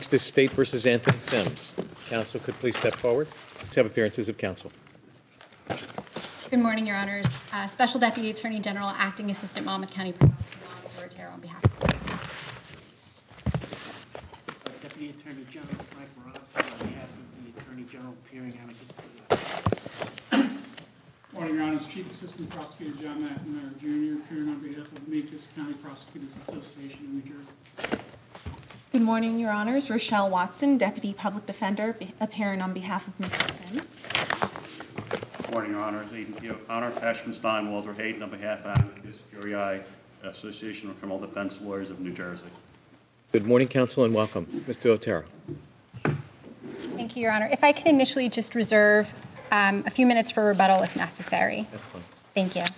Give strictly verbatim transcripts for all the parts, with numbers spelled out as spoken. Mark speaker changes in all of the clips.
Speaker 1: Next is State versus Anthony Sims. Counsel could please step forward. Let's have appearances of counsel.
Speaker 2: Good morning, Your Honors. Uh, Special Deputy Attorney General, Acting Assistant Monmouth County Prosecutor Otero on behalf of
Speaker 3: Deputy Attorney General Frank Marasco on behalf of the Attorney General appearing amicus.
Speaker 4: Morning, Your Honors. Chief Assistant Prosecutor John McNamara Junior appearing on behalf of Memphis County Prosecutors Association of New Jersey.
Speaker 5: Good morning, Your Honors. Rochelle Watson, Deputy Public Defender, appearing on behalf of Mister Sims.
Speaker 6: Good morning, Your Honors. Aiden Honor, Ashman Stein, Walter Hayden, on behalf of Amicus Curiae, Association of Criminal Defense Lawyers of New Jersey.
Speaker 1: Good morning, counsel, and welcome. Mister Otero.
Speaker 2: Thank you, Your Honor. If I can initially just reserve um, a few minutes for rebuttal if necessary.
Speaker 1: That's fine.
Speaker 2: Thank you.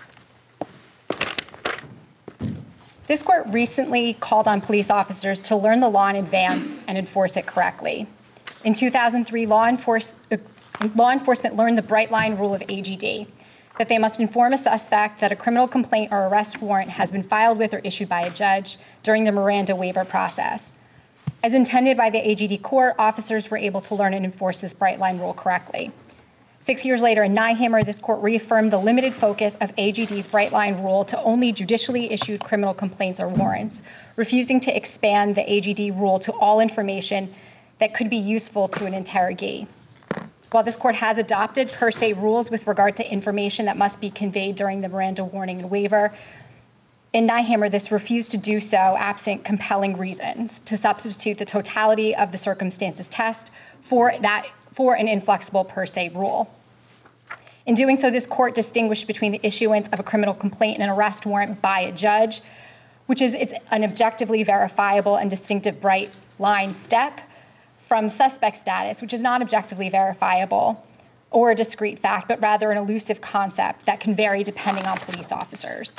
Speaker 2: This court recently called on police officers to learn the law in advance and enforce it correctly. In two thousand three, law, enforce, uh, law enforcement learned the bright line rule of A G D, that they must inform a suspect that a criminal complaint or arrest warrant has been filed with or issued by a judge during the Miranda waiver process. As intended by the A G D court, officers were able to learn and enforce this bright line rule correctly. Six years later in Nyhammer, this court reaffirmed the limited focus of A G D's bright line rule to only judicially issued criminal complaints or warrants, refusing to expand the A G D rule to all information that could be useful to an interrogee. While this court has adopted per se rules with regard to information that must be conveyed during the Miranda warning and waiver, in Nyhammer, this refused to do so absent compelling reasons to substitute the totality of the circumstances test for that for an inflexible per se rule. In doing so, this court distinguished between the issuance of a criminal complaint and an arrest warrant by a judge, which is it's an objectively verifiable and distinctive bright line step, from suspect status, which is not objectively verifiable or a discrete fact, but rather an elusive concept that can vary depending on police officers.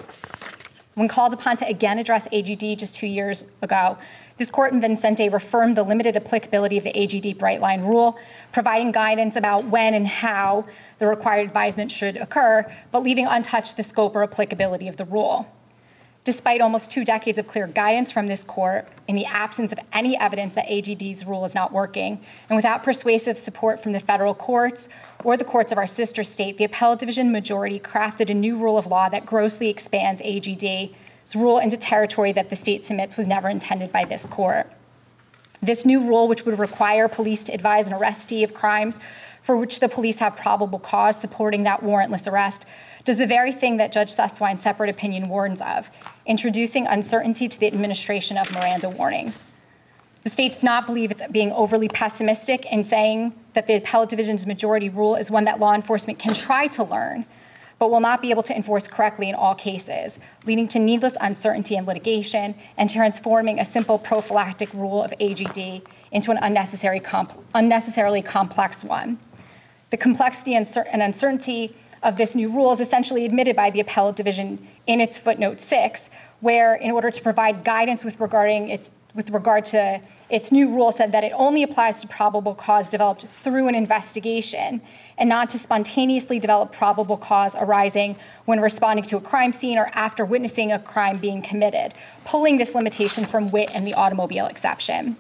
Speaker 2: When called upon to again address A G D just two years ago, this court in Vincente reaffirmed the limited applicability of the A G D bright line rule, providing guidance about when and how the required advisement should occur, but leaving untouched the scope or applicability of the rule. Despite almost two decades of clear guidance from this court, in the absence of any evidence that A G D's rule is not working, and without persuasive support from the federal courts or the courts of our sister state, the appellate division majority crafted a new rule of law that grossly expands A G D's rule into territory that the state submits was never intended by this court. This new rule, which would require police to advise an arrestee of crimes for which the police have probable cause supporting that warrantless arrest, does the very thing that Judge Susswine's separate opinion warns of, introducing uncertainty to the administration of Miranda warnings. The state does not believe it's being overly pessimistic in saying that the appellate division's majority rule is one that law enforcement can try to learn, but will not be able to enforce correctly in all cases, leading to needless uncertainty in litigation and transforming a simple prophylactic rule of A G D into an unnecessary compl- unnecessarily complex one. The complexity and uncertainty of this new rule is essentially admitted by the appellate division in its footnote six, where in order to provide guidance with regarding its with regard to its new rule said that it only applies to probable cause developed through an investigation and not to spontaneously develop probable cause arising when responding to a crime scene or after witnessing a crime being committed, pulling this limitation from Witt and the automobile exception.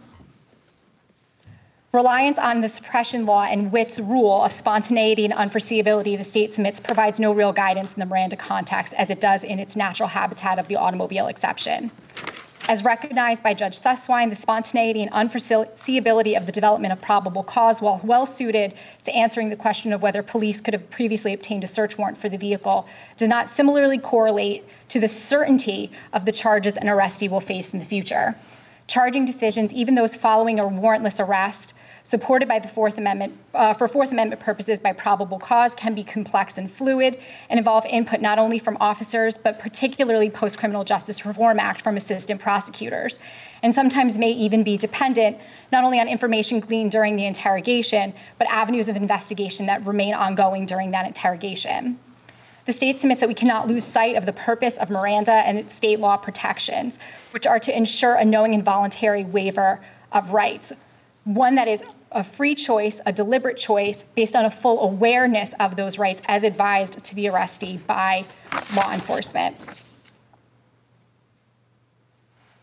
Speaker 2: Reliance on the suppression law and Witt's rule of spontaneity and unforeseeability the state submits provides no real guidance in the Miranda context as it does in its natural habitat of the automobile exception. As recognized by Judge Susswine, the spontaneity and unforeseeability of the development of probable cause, while well suited to answering the question of whether police could have previously obtained a search warrant for the vehicle, does not similarly correlate to the certainty of the charges an arrestee will face in the future. Charging decisions, even those following a warrantless arrest, supported by the Fourth Amendment, uh, for Fourth Amendment purposes by probable cause, can be complex and fluid and involve input not only from officers, but particularly post-Criminal Justice Reform Act from assistant prosecutors, and sometimes may even be dependent not only on information gleaned during the interrogation, but avenues of investigation that remain ongoing during that interrogation. The state submits that we cannot lose sight of the purpose of Miranda and its state law protections, which are to ensure a knowing and voluntary waiver of rights, one that is a free choice, a deliberate choice based on a full awareness of those rights as advised to the arrestee by law enforcement.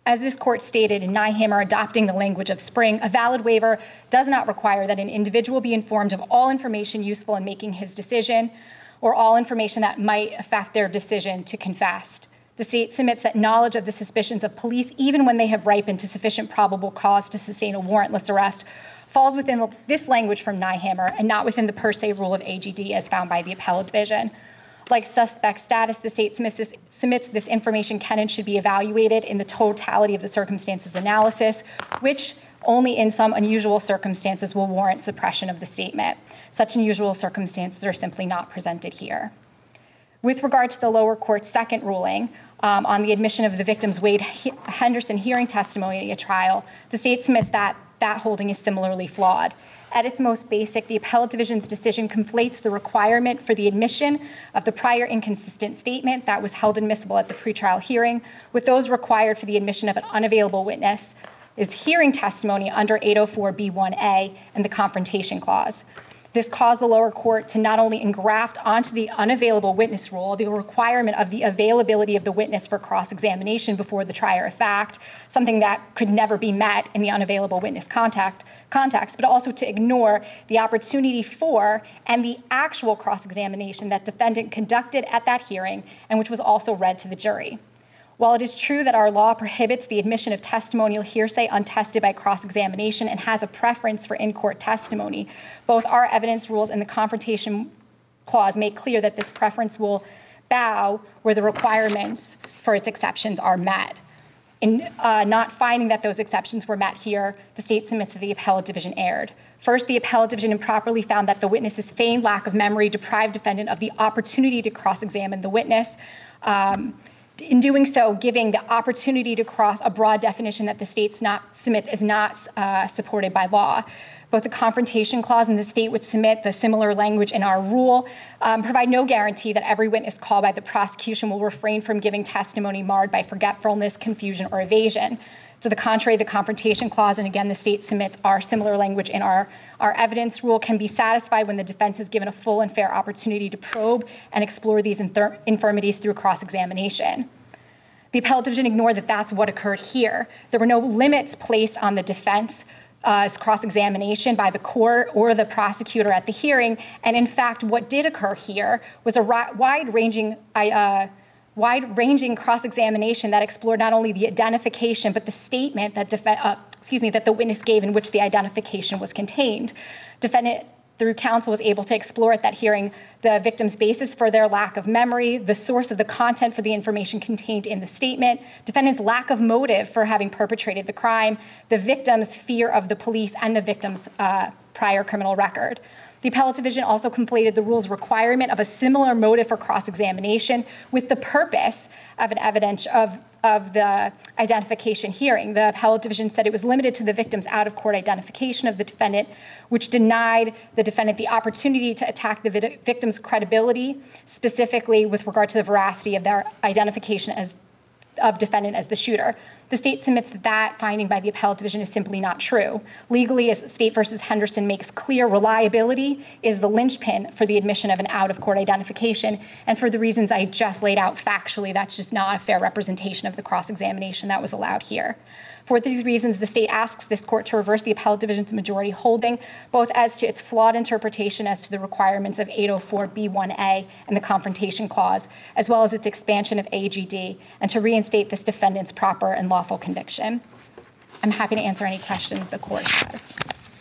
Speaker 2: As this court stated in Nyhammer adopting the language of Spring, a valid waiver does not require that an individual be informed of all information useful in making his decision or all information that might affect their decision to confess. The state submits that knowledge of the suspicions of police, even when they have ripened to sufficient probable cause to sustain a warrantless arrest, falls within this language from Nyhammer and not within the per se rule of A G D as found by the appellate division. Like suspect status, the state submits this, submits this information can and should be evaluated in the totality of the circumstances analysis, which only in some unusual circumstances will warrant suppression of the statement. Such unusual circumstances are simply not presented here. With regard to the lower court's second ruling um, on the admission of the victim's Wade Henderson hearing testimony at trial, the state submits that that holding is similarly flawed. At its most basic, the appellate division's decision conflates the requirement for the admission of the prior inconsistent statement that was held admissible at the pretrial hearing with those required for the admission of an unavailable witness is hearing testimony under eight oh four B one A and the Confrontation Clause. This caused the lower court to not only engraft onto the unavailable witness rule the requirement of the availability of the witness for cross-examination before the trier of fact, something that could never be met in the unavailable witness contact, context, but also to ignore the opportunity for and the actual cross-examination that defendant conducted at that hearing and which was also read to the jury. While it is true that our law prohibits the admission of testimonial hearsay untested by cross-examination and has a preference for in-court testimony, both our evidence rules and the Confrontation Clause make clear that this preference will bow where the requirements for its exceptions are met. In uh, not finding that those exceptions were met here, the state submits that the appellate division erred. First, the appellate division improperly found that the witness's feigned lack of memory deprived defendant of the opportunity to cross-examine the witness. Um, In doing so, giving the opportunity to cross a broad definition that the state not, submits is not uh, supported by law. Both the Confrontation Clause and the state would submit the similar language in our rule um, provide no guarantee that every witness called by the prosecution will refrain from giving testimony marred by forgetfulness, confusion, or evasion. To the contrary, the Confrontation Clause, and again, the state submits our similar language in our, our evidence rule, can be satisfied when the defense is given a full and fair opportunity to probe and explore these infir- infirmities through cross-examination. The appellate division ignored that that's what occurred here. There were no limits placed on the defense's uh, cross-examination by the court or the prosecutor at the hearing, and in fact, what did occur here was a ri- wide-ranging uh, wide-ranging cross-examination that explored not only the identification but the statement that def- uh, excuse me that the witness gave in which the identification was contained. Defendant, through counsel, was able to explore at that hearing the victim's basis for their lack of memory, the source of the content for the information contained in the statement, defendant's lack of motive for having perpetrated the crime, the victim's fear of the police, and the victim's uh, prior criminal record. The appellate division also conflated the rule's requirement of a similar motive for cross-examination with the purpose of an evidence of, of the identification hearing. The appellate division said it was limited to the victim's out-of-court identification of the defendant, which denied the defendant the opportunity to attack the vid- victim's credibility, specifically with regard to the veracity of their identification as of defendant as the shooter. The state submits that that finding by the appellate division is simply not true. Legally, as State versus Henderson makes clear, reliability is the linchpin for the admission of an out-of-court identification. And for the reasons I just laid out factually, that's just not a fair representation of the cross-examination that was allowed here. For these reasons, the state asks this court to reverse the appellate division's majority holding, both as to its flawed interpretation as to the requirements of eight oh four B one A and the Confrontation Clause, as well as its expansion of A G D, and to reinstate this defendant's proper and lawful conviction. I'm happy to answer any questions the court has.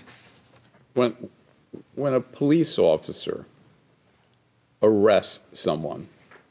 Speaker 7: When, when a police officer arrests someone,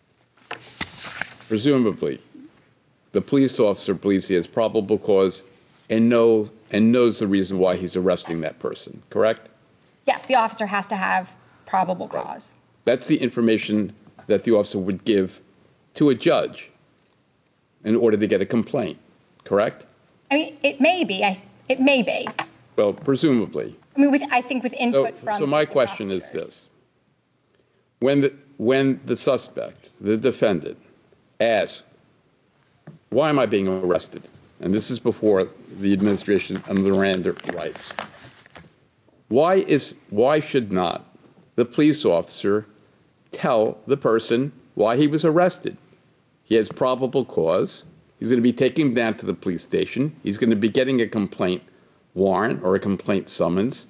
Speaker 7: presumably, the police officer believes he has probable cause and know and knows the reason why he's arresting that person, correct?
Speaker 2: Yes, the officer has to have probable cause.
Speaker 7: That's the information that the officer would give to a judge in order to get a complaint, correct?
Speaker 2: I mean, it may be. I, it may be.
Speaker 7: Well, presumably.
Speaker 2: I mean, with, I think with input
Speaker 7: So,
Speaker 2: from
Speaker 7: so my
Speaker 2: assistant
Speaker 7: question is
Speaker 2: prosecutors.
Speaker 7: this. When the, when the suspect, the defendant, asks, why am I being arrested? And this is before the administration of the Miranda rights. Why is why should not the police officer tell the person why he was arrested? He has probable cause. He's going to be taking him down to the police station. He's going to be getting a complaint warrant or a complaint summons.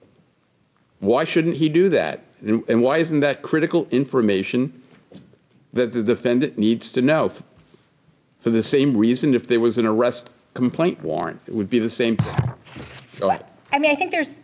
Speaker 7: Why shouldn't he do that? And, and why isn't that critical information that the defendant needs to know? For the same reason, if there was an arrest complaint warrant, it would be the same thing. Go ahead.
Speaker 2: I mean, I think there's,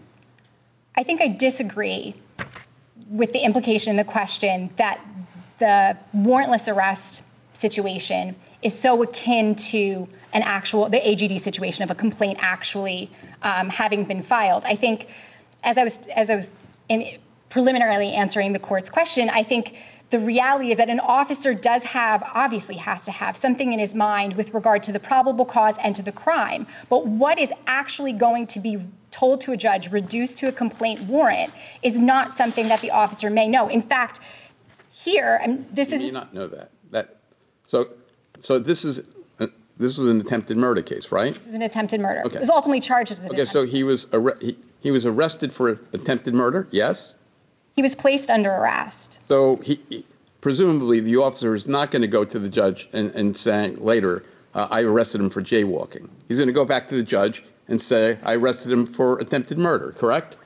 Speaker 2: I think I disagree with the implication in the question that the warrantless arrest situation is so akin to an actual, the A G D situation of a complaint actually um, having been filed. I think, as I was, as I was in preliminarily answering the court's question, I think the reality is that an officer does have, obviously has to have something in his mind with regard to the probable cause and to the crime. But what is actually going to be told to a judge, reduced to a complaint warrant, is not something that the officer may know. In fact, here, and this
Speaker 7: You
Speaker 2: is
Speaker 7: may not know that. That so, so this is uh, this was an attempted murder case, right?
Speaker 2: this is an attempted murder.
Speaker 7: Okay.
Speaker 2: It was ultimately charged as an
Speaker 7: Okay, so
Speaker 2: attempted.
Speaker 7: he was arre- he, he was arrested for attempted murder. Yes.
Speaker 2: He was placed under arrest.
Speaker 7: So he, he presumably the officer is not going to go to the judge and, and saying later, uh, I arrested him for jaywalking. He's going to go back to the judge and say, I arrested him for attempted murder. Correct?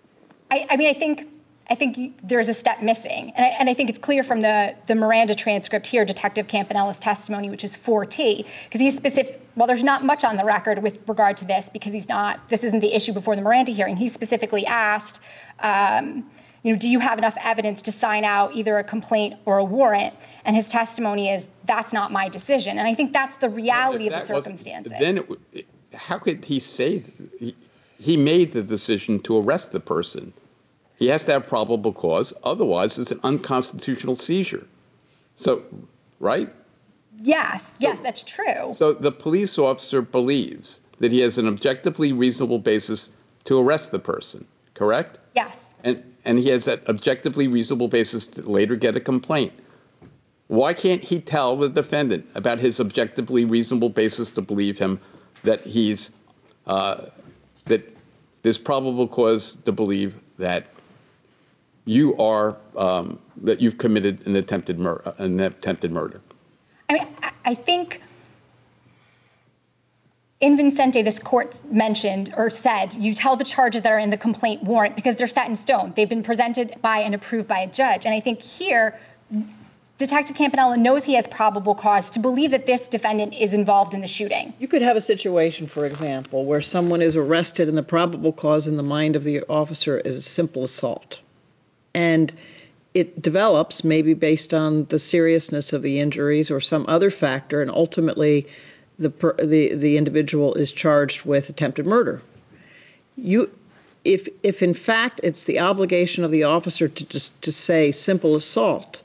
Speaker 2: I, I mean, I think I think you, there's a step missing, and I, and I think it's clear from the the Miranda transcript here, Detective Campanella's testimony, which is four T, because he's specific. Well, there's not much on the record with regard to this because he's not. This isn't the issue before the Miranda hearing. He specifically asked, um, you know, do you have enough evidence to sign out either a complaint or a warrant? And his testimony is, that's not my decision. And I think that's the reality
Speaker 7: If
Speaker 2: of the
Speaker 7: that wasn't-
Speaker 2: circumstances.
Speaker 7: Then it, would- how could he say he, he made the decision to arrest the person? He has to have probable cause. Otherwise, it's an unconstitutional seizure. So, right?
Speaker 2: Yes, yes, that's true.
Speaker 7: So the police officer believes that he has an objectively reasonable basis to arrest the person, correct?
Speaker 2: Yes.
Speaker 7: And, and he has that objectively reasonable basis to later get a complaint. Why can't he tell the defendant about his objectively reasonable basis to believe him that he's, uh, that there's probable cause to believe that you are, um, that you've committed an attempted, mur- an attempted murder?
Speaker 2: I mean, I- I think in Vincente, this court mentioned or said, you tell the charges that are in the complaint warrant because they're set in stone. They've been presented by and approved by a judge. And I think here, Detective Campanella knows he has probable cause to believe that this defendant is involved in the shooting.
Speaker 8: You could have a situation, for example, where someone is arrested and the probable cause in the mind of the officer is a simple assault. And it develops maybe based on the seriousness of the injuries or some other factor, and ultimately the the the individual is charged with attempted murder. You, if if in fact it's the obligation of the officer to just to say simple assault,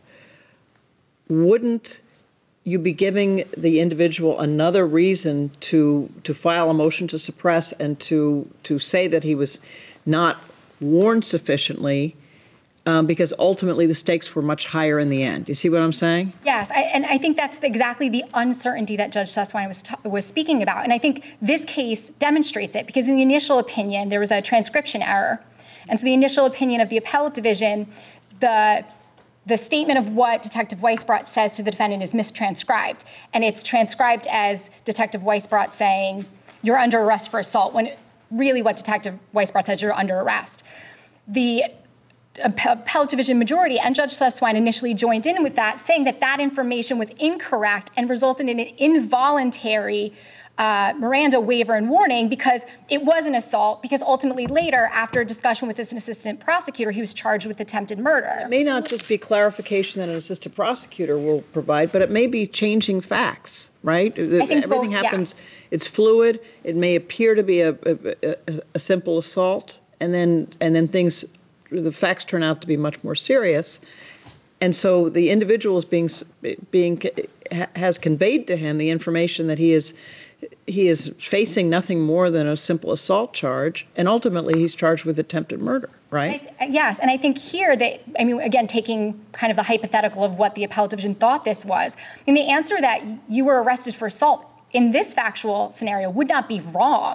Speaker 8: wouldn't you be giving the individual another reason to to file a motion to suppress and to to say that he was not warned sufficiently? Um, because ultimately the stakes were much higher in the end. You see what I'm saying?
Speaker 2: Yes, I, and I think that's exactly the uncertainty that Judge Susswein was ta- was speaking about. And I think this case demonstrates it because in the initial opinion, there was a transcription error. And so the initial opinion of the appellate division, the the statement of what Detective Weisbrot says to the defendant is mistranscribed. And it's transcribed as Detective Weisbrot saying, you're under arrest for assault, when really what Detective Weisbrot said, you're under arrest. The appellate division majority and Judge Susswein initially joined in with that, saying that that information was incorrect and resulted in an involuntary uh, Miranda waiver and warning because it was an assault, because ultimately later, after a discussion with this assistant prosecutor, he was charged with attempted murder.
Speaker 8: It may not just be clarification that an assistant prosecutor will provide, but it may be changing facts, right?
Speaker 2: I think
Speaker 8: Everything
Speaker 2: both,
Speaker 8: happens,
Speaker 2: yes.
Speaker 8: It's fluid. It may appear to be a, a, a, a simple assault, and then and then things, the facts turn out to be much more serious. And so the individual is being, being has conveyed to him the information that he is he is facing nothing more than a simple assault charge, and ultimately he's charged with attempted murder, right?
Speaker 2: I, yes, and I think here that, I mean, again, taking kind of the hypothetical of what the appellate division thought this was, I mean, the answer that you were arrested for assault in this factual scenario would not be wrong.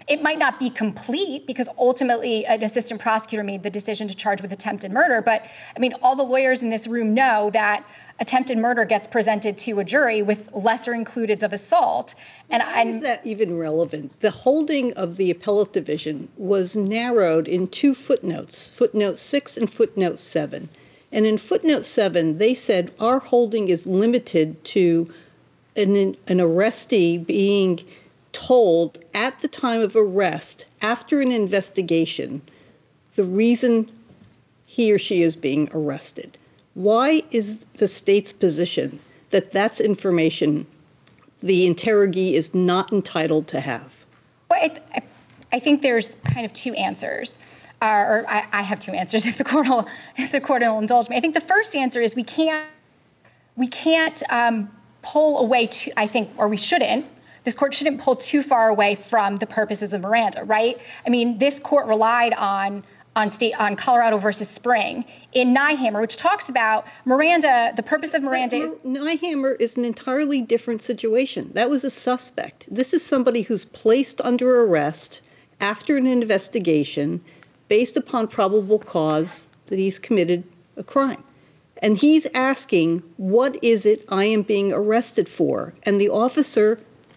Speaker 2: It might not be complete because ultimately an assistant prosecutor made the decision to charge with attempted murder. But I mean, all the lawyers in this room know that attempted murder gets presented to a jury with lesser includeds of assault. And
Speaker 9: Why is that even relevant? The holding of the appellate division was narrowed in two footnotes, footnote six and footnote seven. And in footnote seven, they said our holding is limited to an, an arrestee being told at the time of arrest, after an investigation, the reason he or she is being arrested. Why is the state's position that that's information the interrogee is not entitled to have?
Speaker 2: Well, I, th- I think there's kind of two answers, uh, or I, I have two answers if the court will, if the court will indulge me. I think the first answer is we can't we can't um, pull away too, I think, or we shouldn't. This court shouldn't pull too far away from the purposes of Miranda, right? I mean, this court relied on on state on Colorado versus Spring in Nyhammer, which talks about Miranda, the purpose of Miranda.
Speaker 9: But Nyhammer is an entirely different situation. That was a suspect. This is somebody who's placed under arrest after an investigation based upon probable cause that he's committed a crime. And he's asking, what is it I am being arrested for? And the officer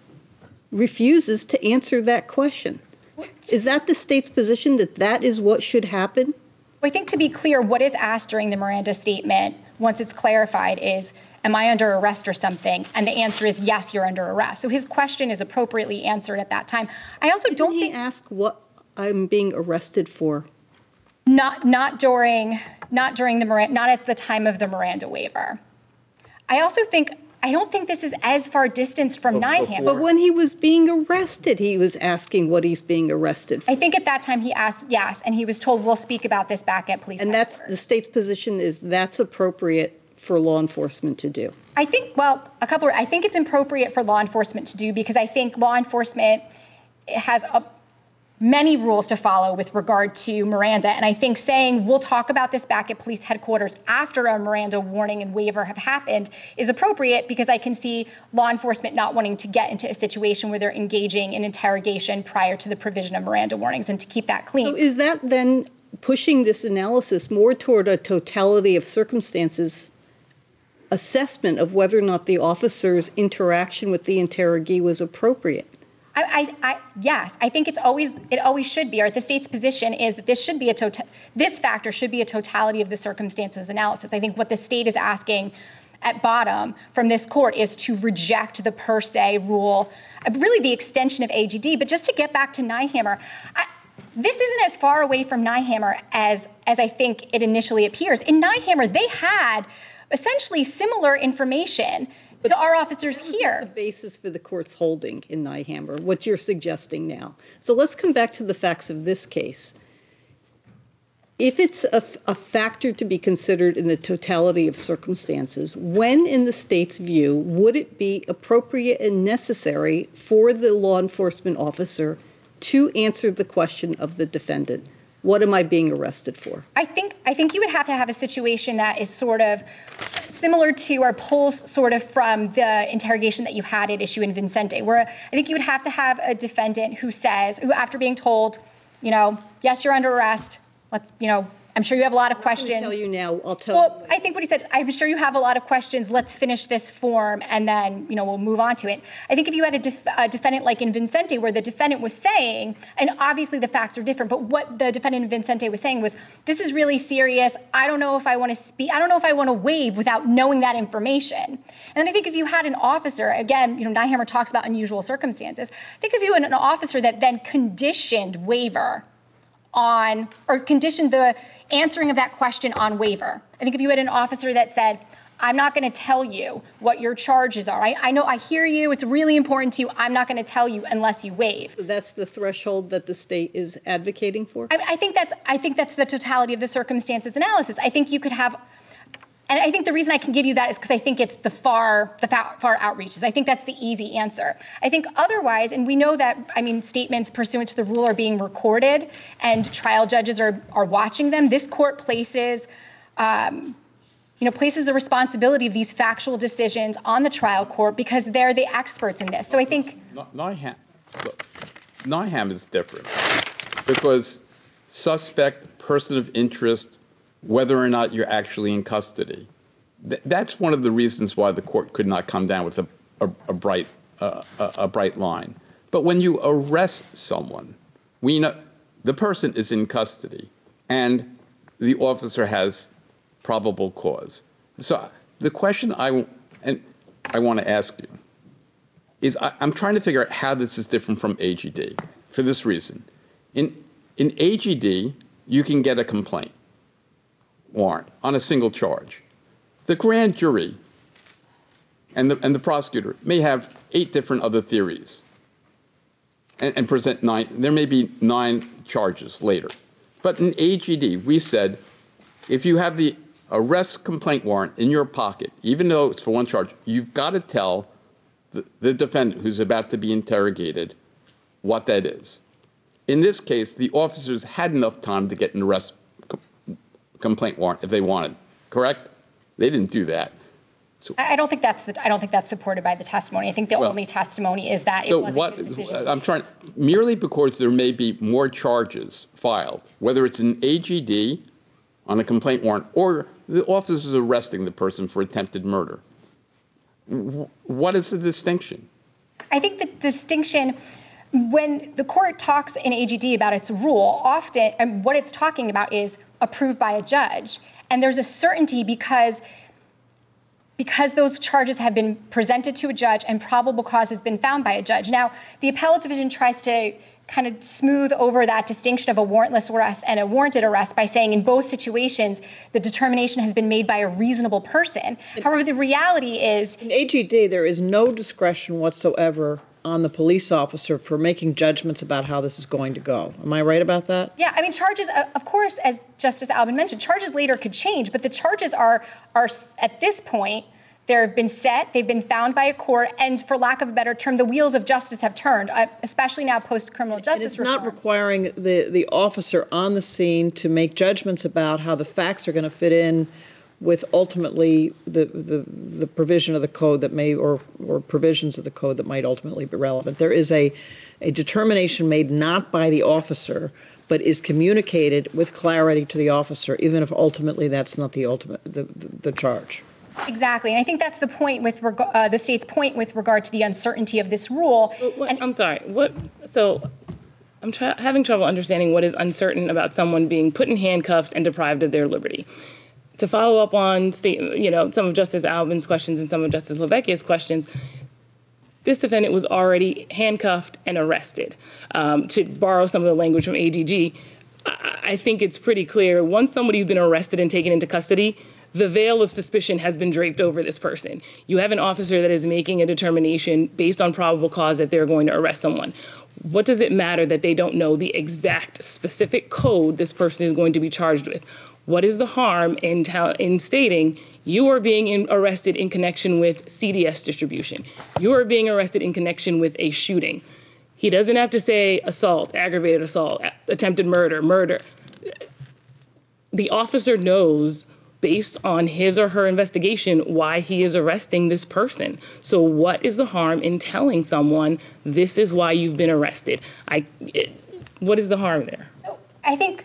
Speaker 9: refuses to answer that question. Is that the state's position that that is what should happen?
Speaker 2: I think to be clear, what is asked during the Miranda statement, once it's clarified, is, am I under arrest or something? And the answer is, yes, you're under arrest. So his question is appropriately answered at that time. I also
Speaker 9: Didn't
Speaker 2: don't
Speaker 9: he
Speaker 2: think
Speaker 9: ask what I'm being arrested for?
Speaker 2: Not not during not during the Miranda, not at the time of the Miranda waiver. I also think I don't think this is as far distanced from Nyhammer.
Speaker 9: But when he was being arrested, he was asking what he's being arrested for.
Speaker 2: I think at that time he asked yes, and he was told we'll speak about this back at police
Speaker 9: And that's
Speaker 2: headquarters.
Speaker 9: the state's position is that's appropriate for law enforcement to do.
Speaker 2: I think well a couple. Of, I think it's appropriate for law enforcement to do because I think law enforcement has a many rules to follow with regard to Miranda. And I think saying we'll talk about this back at police headquarters after a Miranda warning and waiver have happened is appropriate because I can see law enforcement not wanting to get into a situation where they're engaging in interrogation prior to the provision of Miranda warnings and to keep that clean.
Speaker 9: So is that then pushing this analysis more toward a totality of circumstances assessment of whether or not the officer's interaction with the interrogee was appropriate?
Speaker 2: I, I, I, yes, I think it's always it always should be. Or the state's position is that this should be a tota- this factor should be a totality of the circumstances analysis. I think what the state is asking at bottom from this court is to reject the per se rule, really the extension of A G D. But just to get back to Nyhammer, I, this isn't as far away from Nyhammer as as I think it initially appears. In Nyhammer, they had essentially similar information to our officers here.
Speaker 9: The basis for the court's holding in Nyhammer, what you're suggesting now. So let's come back to the facts of this case. If it's a, a factor to be considered in the totality of circumstances, when in the state's view would it be appropriate and necessary for the law enforcement officer to answer the question of the defendant? What am I being arrested for?
Speaker 2: I think I think you would have to have a situation that is sort of similar to or pulls sort of from the interrogation that you had at issue in Vincente, where I think you would have to have a defendant who says, who after being told, you know, yes, you're under arrest, let's, you know, I'm sure you have a lot of questions.
Speaker 9: I'll tell you now, I'll tell
Speaker 2: Well,
Speaker 9: you.
Speaker 2: I think what he said, I'm sure you have a lot of questions. Let's finish this form and then, you know, we'll move on to it. I think if you had a, def- a defendant like in Vincente where the defendant was saying, and obviously the facts are different, but what the defendant in Vincente was saying was, this is really serious. I don't know if I want to speak. I don't know if I want to waive without knowing that information. And then I think if you had an officer, again, you know, Nyhammer talks about unusual circumstances. I think if you had an officer that then conditioned waiver on, or conditioned the answering of that question on waiver. I think if you had an officer that said, I'm not going to tell you what your charges are. I, I know, I hear you. It's really important to you. I'm not going to tell you unless you waive.
Speaker 9: So that's the threshold that the state is advocating for?
Speaker 2: I, I think that's, I think that's the totality of the circumstances analysis. I think you could have, and I think the reason I can give you that is because I think it's the far, the far, far outreaches. I think that's the easy answer. I think otherwise, and we know that, I mean, statements pursuant to the rule are being recorded and trial judges are, are watching them. This court places, um, you know, places the responsibility of these factual decisions on the trial court because they're the experts in this. So I think.
Speaker 7: Nyhammer, look, Nyham is different because suspect, person of interest, whether or not you're actually in custody. Th- that's one of the reasons why the court could not come down with a, a, a bright uh, a, a bright line. But when you arrest someone, we know the person is in custody and the officer has probable cause. So the question I and I want to ask you is I, I'm trying to figure out how this is different from A G D for this reason. In in A G D, you can get a complaint warrant on a single charge. The grand jury and the and the prosecutor may have eight different other theories and, and present nine. There may be nine charges later. But in A G D, we said if you have the arrest complaint warrant in your pocket, even though it's for one charge, you've got to tell the, the defendant who's about to be interrogated what that is. In this case, the officers had enough time to get an arrest com- complaint warrant if they wanted, correct? They didn't do that. So,
Speaker 2: I I don't think that's the, I don't think that's supported by the testimony. I think the
Speaker 7: Well,
Speaker 2: only testimony is that it
Speaker 7: so
Speaker 2: wasn't
Speaker 7: what,
Speaker 2: his decision. to
Speaker 7: I'm trying, merely because there may be more charges filed, whether it's an A G D on a complaint warrant or the officers arresting the person for attempted murder. W- What is the distinction?
Speaker 2: I think the distinction, when the court talks in A G D about its rule, often, and what it's talking about is approved by a judge. And there's a certainty because, because those charges have been presented to a judge and probable cause has been found by a judge. Now, the appellate division tries to kind of smooth over that distinction of a warrantless arrest and a warranted arrest by saying in both situations, the determination has been made by a reasonable person. However, the reality is,
Speaker 8: In A G D, there is no discretion whatsoever on the police officer for making judgments about how this is going to go. Am I right about that?
Speaker 2: yeah, I mean, charges, uh, of course, as Justice Albin mentioned, charges later could change, but the charges are, are at this point, they've been set, they've been found by a court, and for lack of a better term, the wheels of justice have turned, uh, especially now post-criminal
Speaker 8: And
Speaker 2: justice
Speaker 8: it's not
Speaker 2: reform.
Speaker 8: requiring the, the officer on the scene to make judgments about how the facts are going to fit in with ultimately the, the, the provision of the code that may, or, or provisions of the code that might ultimately be relevant. There is a, a determination made not by the officer, but is communicated with clarity to the officer, even if ultimately that's not the ultimate, the, the, the charge.
Speaker 2: Exactly, and I think that's the point with reg- uh, the state's point with regard to the uncertainty of this rule.
Speaker 10: What,
Speaker 2: And-
Speaker 10: I'm sorry. What? So, I'm try, having trouble understanding what is uncertain about someone being put in handcuffs and deprived of their liberty. To follow up on state, you know, some of Justice Albin's questions and some of Justice Lavecchia's questions, this defendant was already handcuffed and arrested. Um, to borrow some of the language from A G G, I, I think it's pretty clear once somebody's been arrested and taken into custody, the veil of suspicion has been draped over this person. You have an officer that is making a determination based on probable cause that they're going to arrest someone. What does it matter that they don't know the exact specific code this person is going to be charged with? What is the harm in, ta- in stating you are being in, arrested in connection with C D S distribution? You are being arrested in connection with a shooting. He doesn't have to say assault, aggravated assault, attempted murder, murder. The officer knows based on his or her investigation why he is arresting this person. So what is the harm in telling someone this is why you've been arrested? I, it, what is the harm there?
Speaker 2: So I think,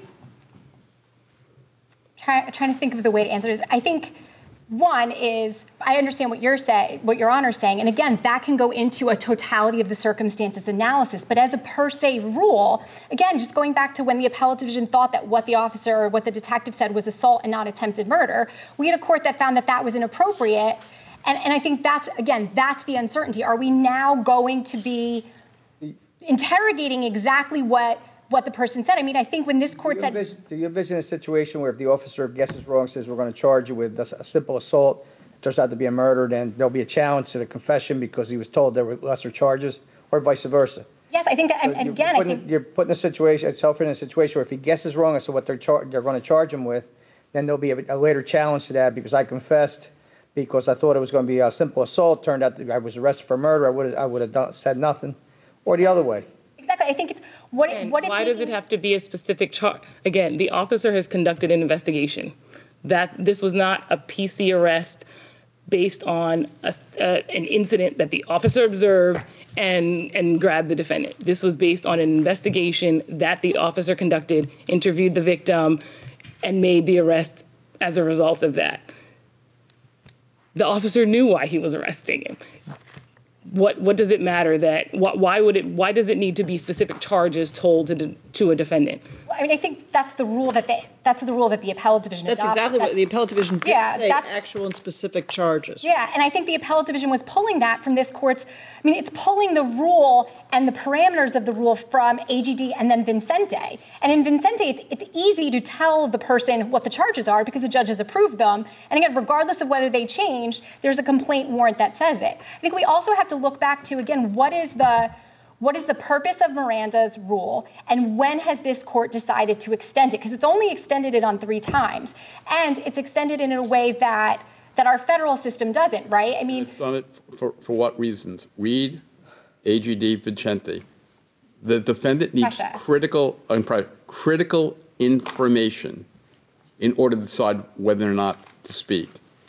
Speaker 2: try, trying to think of the way to answer this, I think one is, I understand what you're saying, what Your Honor's saying, and again, that can go into a totality of the circumstances analysis, but as a per se rule, again, just going back to when the appellate division thought that what the officer or what the detective said was assault and not attempted murder, we had a court that found that that was inappropriate, and, and I think that's, again, that's the uncertainty. Are we now going to be interrogating exactly what what the person said? I mean, I think when this court
Speaker 11: Do you
Speaker 2: said...
Speaker 11: envision- Do you envision a situation where if the officer guesses wrong, says we're going to charge you with a simple assault, turns out to be a murder, then there'll be a challenge to the confession because he was told there were lesser charges, or vice versa?
Speaker 2: Yes, I think that, and, and
Speaker 11: You're
Speaker 2: again, I
Speaker 11: putting-
Speaker 2: think...
Speaker 11: You're putting a situation, yourself in a situation where if he guesses wrong as to what they're char, they're going to charge him with, then there'll be a, a later challenge to that because I confessed because I thought it was going to be a simple assault. Turned out that I was arrested for murder. I would have, I would have done, said nothing, or the other way.
Speaker 2: Exactly. I think it's what it,
Speaker 10: And
Speaker 2: what it's
Speaker 10: why does it
Speaker 2: making-
Speaker 10: have to be a specific charge? Again, the officer has conducted an investigation. That this was not a P C arrest based on a, uh, an incident that the officer observed and, and grabbed the defendant. This was based on an investigation that the officer conducted, interviewed the victim, and made the arrest as a result of that. The officer knew why he was arresting him. What what does it matter that wh- why would it why does it need to be specific charges told to de- to a defendant?
Speaker 2: I mean, I think that's the rule that they, that's the rule that the appellate division
Speaker 8: That's
Speaker 2: adopted.
Speaker 8: exactly what the appellate division did
Speaker 2: Yeah,
Speaker 8: say,
Speaker 2: that's-
Speaker 8: actual and specific charges.
Speaker 2: Yeah, and I think the appellate division was pulling that from this court's, I mean, it's pulling the rule and the parameters of the rule from A G D and then Vincente. And in Vincente, it's, it's easy to tell the person what the charges are because the judges approved them. And again, regardless of whether they changed, there's a complaint warrant that says it. I think we also have to look back to, again, what is the What is the purpose of Miranda's rule, and when has this court decided to extend it? Because it's only extended it on three times, and it's extended in a way that that our federal system doesn't, right? I mean,
Speaker 7: It's done it for, for what reasons? Reed, A G D, Vincente. The defendant needs
Speaker 2: Pressure.
Speaker 7: critical, I'm sorry, critical information in order to decide whether or not to speak.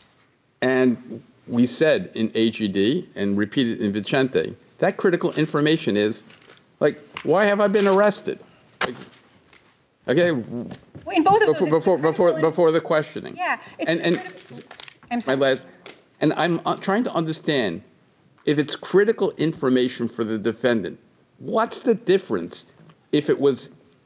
Speaker 7: And we said in A G D and repeated in Vincente, that critical information is, like, why have I been arrested? Like, okay,
Speaker 2: in both of those,
Speaker 7: before,
Speaker 2: it's
Speaker 7: before, before,
Speaker 2: critical-
Speaker 7: before the questioning.
Speaker 2: Yeah, it's
Speaker 7: And, and
Speaker 2: I'm
Speaker 7: my
Speaker 2: sorry.
Speaker 7: last, and I'm uh, trying to understand, if it's critical information for the defendant, what's the difference if it was,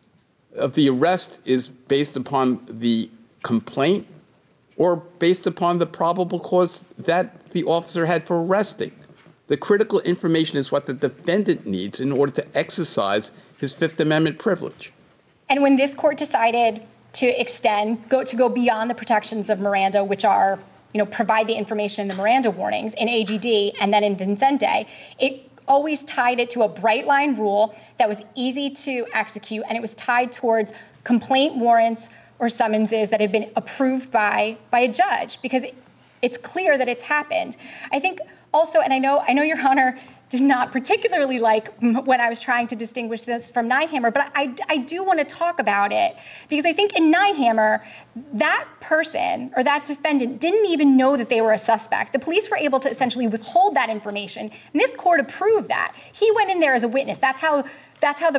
Speaker 7: if the arrest is based upon the complaint or based upon the probable cause that the officer had for arresting? The critical information is what the defendant needs in order to exercise his Fifth Amendment privilege.
Speaker 2: And when this court decided to extend, go to go beyond the protections of Miranda, which are, you know, provide the information in the Miranda warnings in A G D and then in Vincente, it always tied it to a bright line rule that was easy to execute, and it was tied towards complaint warrants or summonses that have been approved by by a judge, because it, it's clear that it's happened. I think also, and I know, I know Your Honor did not particularly like when I was trying to distinguish this from Nyhammer, but I, I do want to talk about it because I think in Nyhammer, that person or that defendant didn't even know that they were a suspect. The police were able to essentially withhold that information, and this court approved that. He went in there as a witness. That's how, that's how the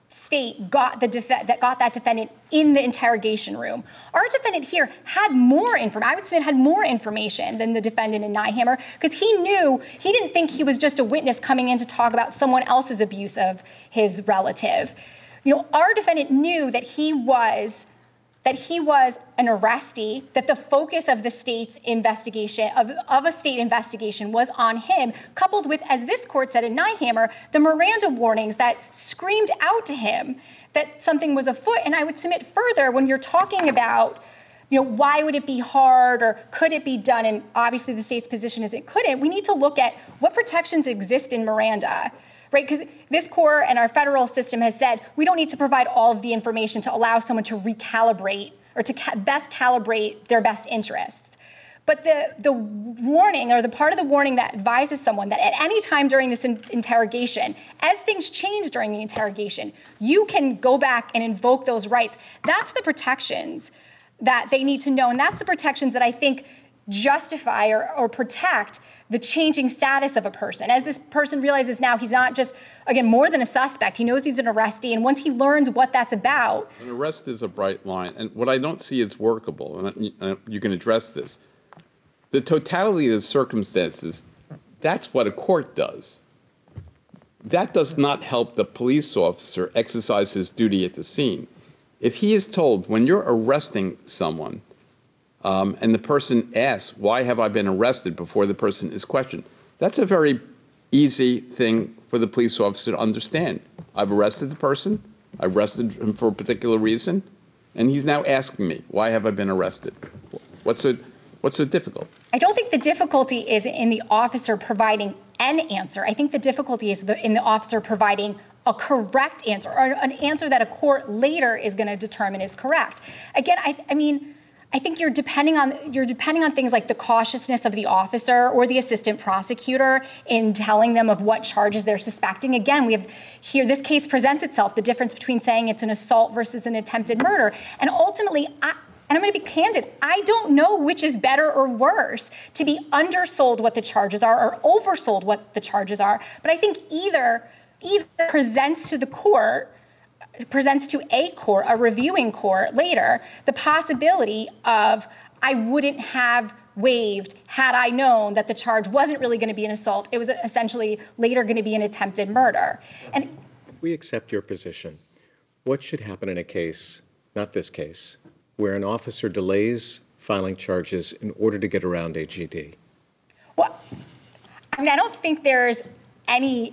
Speaker 2: state got the def- that got that defendant in the interrogation room. Our defendant here had more information. I would say had more information than the defendant in Nyhammer, because he knew, he didn't think he was just a witness coming in to talk about someone else's abuse of his relative. You know, our defendant knew that he was that he was an arrestee, that the focus of the state's investigation, of, of a state investigation was on him, coupled with, as this court said in Nyhammer, the Miranda warnings that screamed out to him that something was afoot. And I would submit further, when you're talking about, you know, why would it be hard or could it be done? And obviously the state's position is it couldn't. We need to look at what protections exist in Miranda, right? Because this court and our federal system has said we don't need to provide all of the information to allow someone to recalibrate or to ca- best calibrate their best interests. But the, the warning, or the part of the warning that advises someone that at any time during this in- interrogation, as things change during the interrogation, you can go back and invoke those rights. That's the protections that they need to know. And that's the protections that I think justify or, or protect the changing status of a person. As this person realizes now he's not just, again, more than a suspect. He knows he's an arrestee. And once he learns what that's about.
Speaker 7: An arrest is a bright line. And what I don't see is workable, and you can address this. The totality of the circumstances, that's what a court does. That does not help the police officer exercise his duty at the scene. If he is told, when you're arresting someone, um, and the person asks, why have I been arrested, before the person is questioned, that's a very easy thing for the police officer to understand. I've arrested the person, I've arrested him for a particular reason, and he's now asking me, why have I been arrested? What's so, what's so difficult?
Speaker 2: I don't think the difficulty is in the officer providing an answer. I think the difficulty is the, in the officer providing a correct answer, or an answer that a court later is going to determine is correct. Again, I, I mean, I think you're depending on you're depending on things like the cautiousness of the officer or the assistant prosecutor in telling them of what charges they're suspecting. Again, we have here, this case presents itself, the difference between saying it's an assault versus an attempted murder. And ultimately, I, And I'm going to be candid. I don't know which is better or worse, to be undersold what the charges are or oversold what the charges are. But I think either either presents to the court, presents to a court, a reviewing court later, the possibility of I wouldn't have waived had I known that the charge wasn't really going to be an assault. It was essentially later going to be an attempted murder. And
Speaker 1: If we accept your position, what should happen in a case, not this case, where an officer delays filing charges in order to get around A G D?
Speaker 2: Well, I mean, I don't think there's any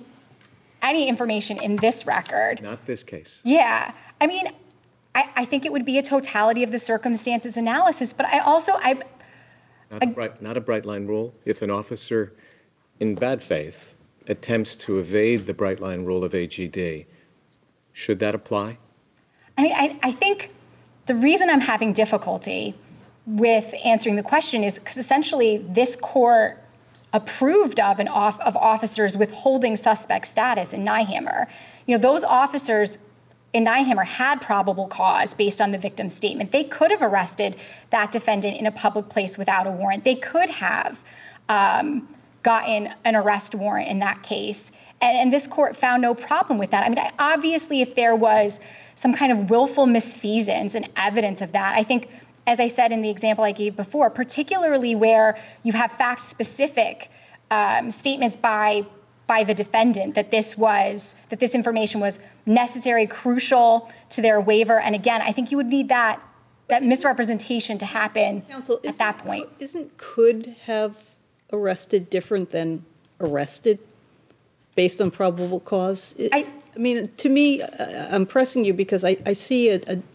Speaker 2: any information in this record.
Speaker 1: Not this case.
Speaker 2: Yeah, I mean, I, I think it would be a totality of the circumstances analysis, but I also I.
Speaker 1: Not a bright, not a bright line rule. If an officer, in bad faith, attempts to evade the bright line rule of A G D, should that apply?
Speaker 2: I mean, I, I think the reason I'm having difficulty with answering the question is because essentially this court approved of an off of officers withholding suspect status in Nyhammer. You know, those officers in Nyhammer had probable cause based on the victim's statement. They could have arrested that defendant in a public place without a warrant. They could have um, gotten an arrest warrant in that case. And, and this court found no problem with that. I mean, I, obviously, if there was some kind of willful misfeasance and evidence of that, I think, as I said in the example I gave before, particularly where you have fact-specific um, statements by by the defendant that this was, that this information was necessary, crucial to their waiver. And again, I think you would need that, that misrepresentation to happen
Speaker 9: Counsel,
Speaker 2: at that point.
Speaker 9: Isn't could have arrested different than arrested based on probable cause?
Speaker 2: I,
Speaker 9: I mean, to me, uh, I'm pressing you because I, I see a, a,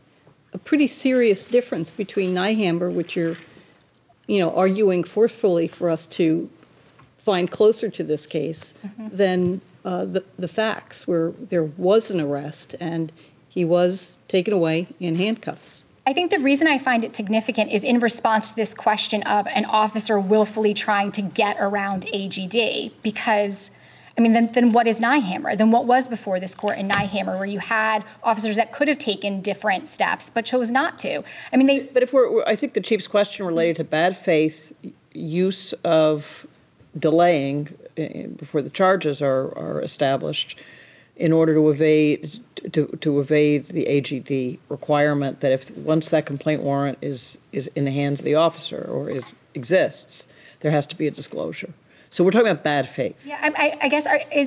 Speaker 9: a pretty serious difference between Nyhammer, which you're, you know, arguing forcefully for us to find closer to this case, mm-hmm. than uh, the, the facts where there was an arrest and he was taken away in handcuffs.
Speaker 2: I think the reason I find it significant is in response to this question of an officer willfully trying to get around A G D, because, I mean, then, then what is Nyhammer? Then what was before this court in Nyhammer, where you had officers that could have taken different steps but chose not to? I mean, they.
Speaker 8: But if we're, we're I think the Chief's question related to bad faith use of delaying before the charges are, are established in order to evade to, to evade the A G D requirement that if once that complaint warrant is is in the hands of the officer or is exists, there has to be a disclosure. So we're talking about bad faith.
Speaker 2: Yeah, I, I guess are, is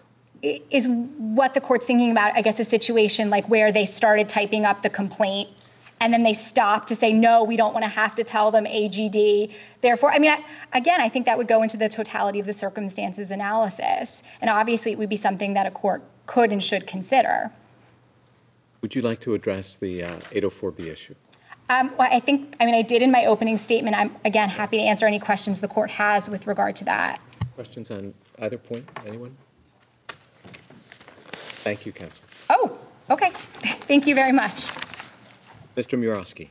Speaker 2: is what the court's thinking about, I guess, a situation like where they started typing up the complaint and then they stopped to say, no, we don't want to have to tell them A G D. Therefore, I mean, I, again, I think that would go into the totality of the circumstances analysis. And obviously, it would be something that a court could and should consider.
Speaker 1: Would you like to address the uh, eight oh four B issue?
Speaker 2: Um, well, I think, I mean, I did in my opening statement. I'm, again, happy to answer any questions the court has with regard to that.
Speaker 1: Questions on either point? Anyone? Thank you, counsel.
Speaker 2: Oh, okay. Thank you very much.
Speaker 1: Mister Murawski.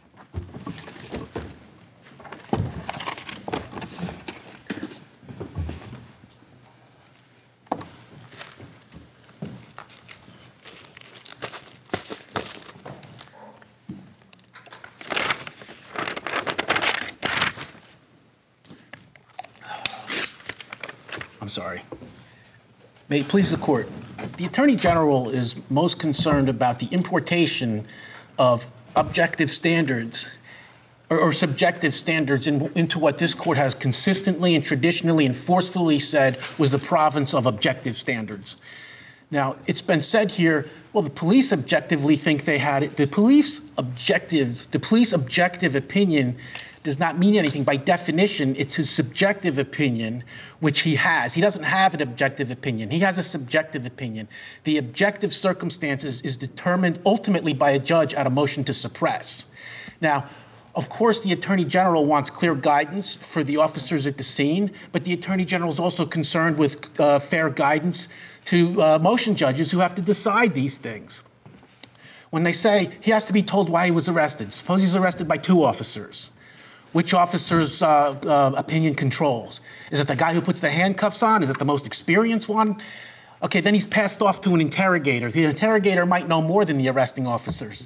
Speaker 3: I'm sorry. May it please the court. The Attorney General is most concerned about the importation of objective standards or, or subjective standards in, into what this court has consistently and traditionally and forcefully said was the province of objective standards. Now, it's been said here, well, the police objectively think they had it. The police objective, the police objective opinion does not mean anything. By definition, it's his subjective opinion, which he has. He doesn't have an objective opinion. He has a subjective opinion. The objective circumstances is determined ultimately by a judge at a motion to suppress. Now, of course, the Attorney General wants clear guidance for the officers at the scene, but the Attorney General is also concerned with uh, fair guidance to uh, motion judges who have to decide these things. When they say he has to be told why he was arrested, suppose he's arrested by two officers. Which officer's uh, uh, opinion controls? Is it the guy who puts the handcuffs on? Is it the most experienced one? Okay, then he's passed off to an interrogator. The interrogator might know more than the arresting officers.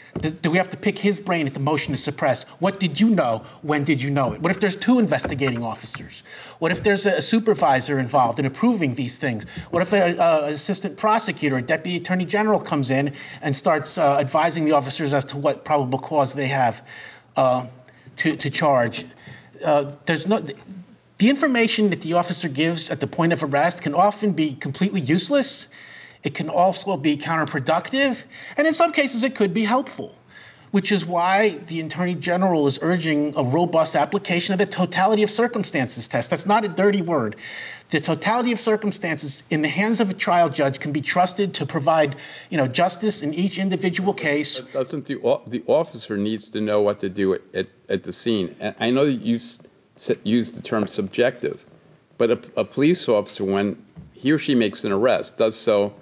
Speaker 3: Do, do we have to pick his brain at the motion to suppress? What did you know? When did you know it? What if there's two investigating officers? What if there's a, a supervisor involved in approving these things? What if an assistant prosecutor, a deputy attorney general comes in and starts uh, advising the officers as to what probable cause they have uh, to, to charge? Uh, there's no... The information that the officer gives at the point of arrest can often be completely useless. It can also be counterproductive, and in some cases it could be helpful, which is why the Attorney General is urging a robust application of the totality of circumstances test. That's not a dirty word. The totality of circumstances in the hands of a trial judge can be trusted to provide, you know, justice in each individual case.
Speaker 7: But doesn't the the officer needs to know what to do at, at, at the scene? And I know that you've used the term subjective, but a, a police officer, when he or she makes an arrest, does so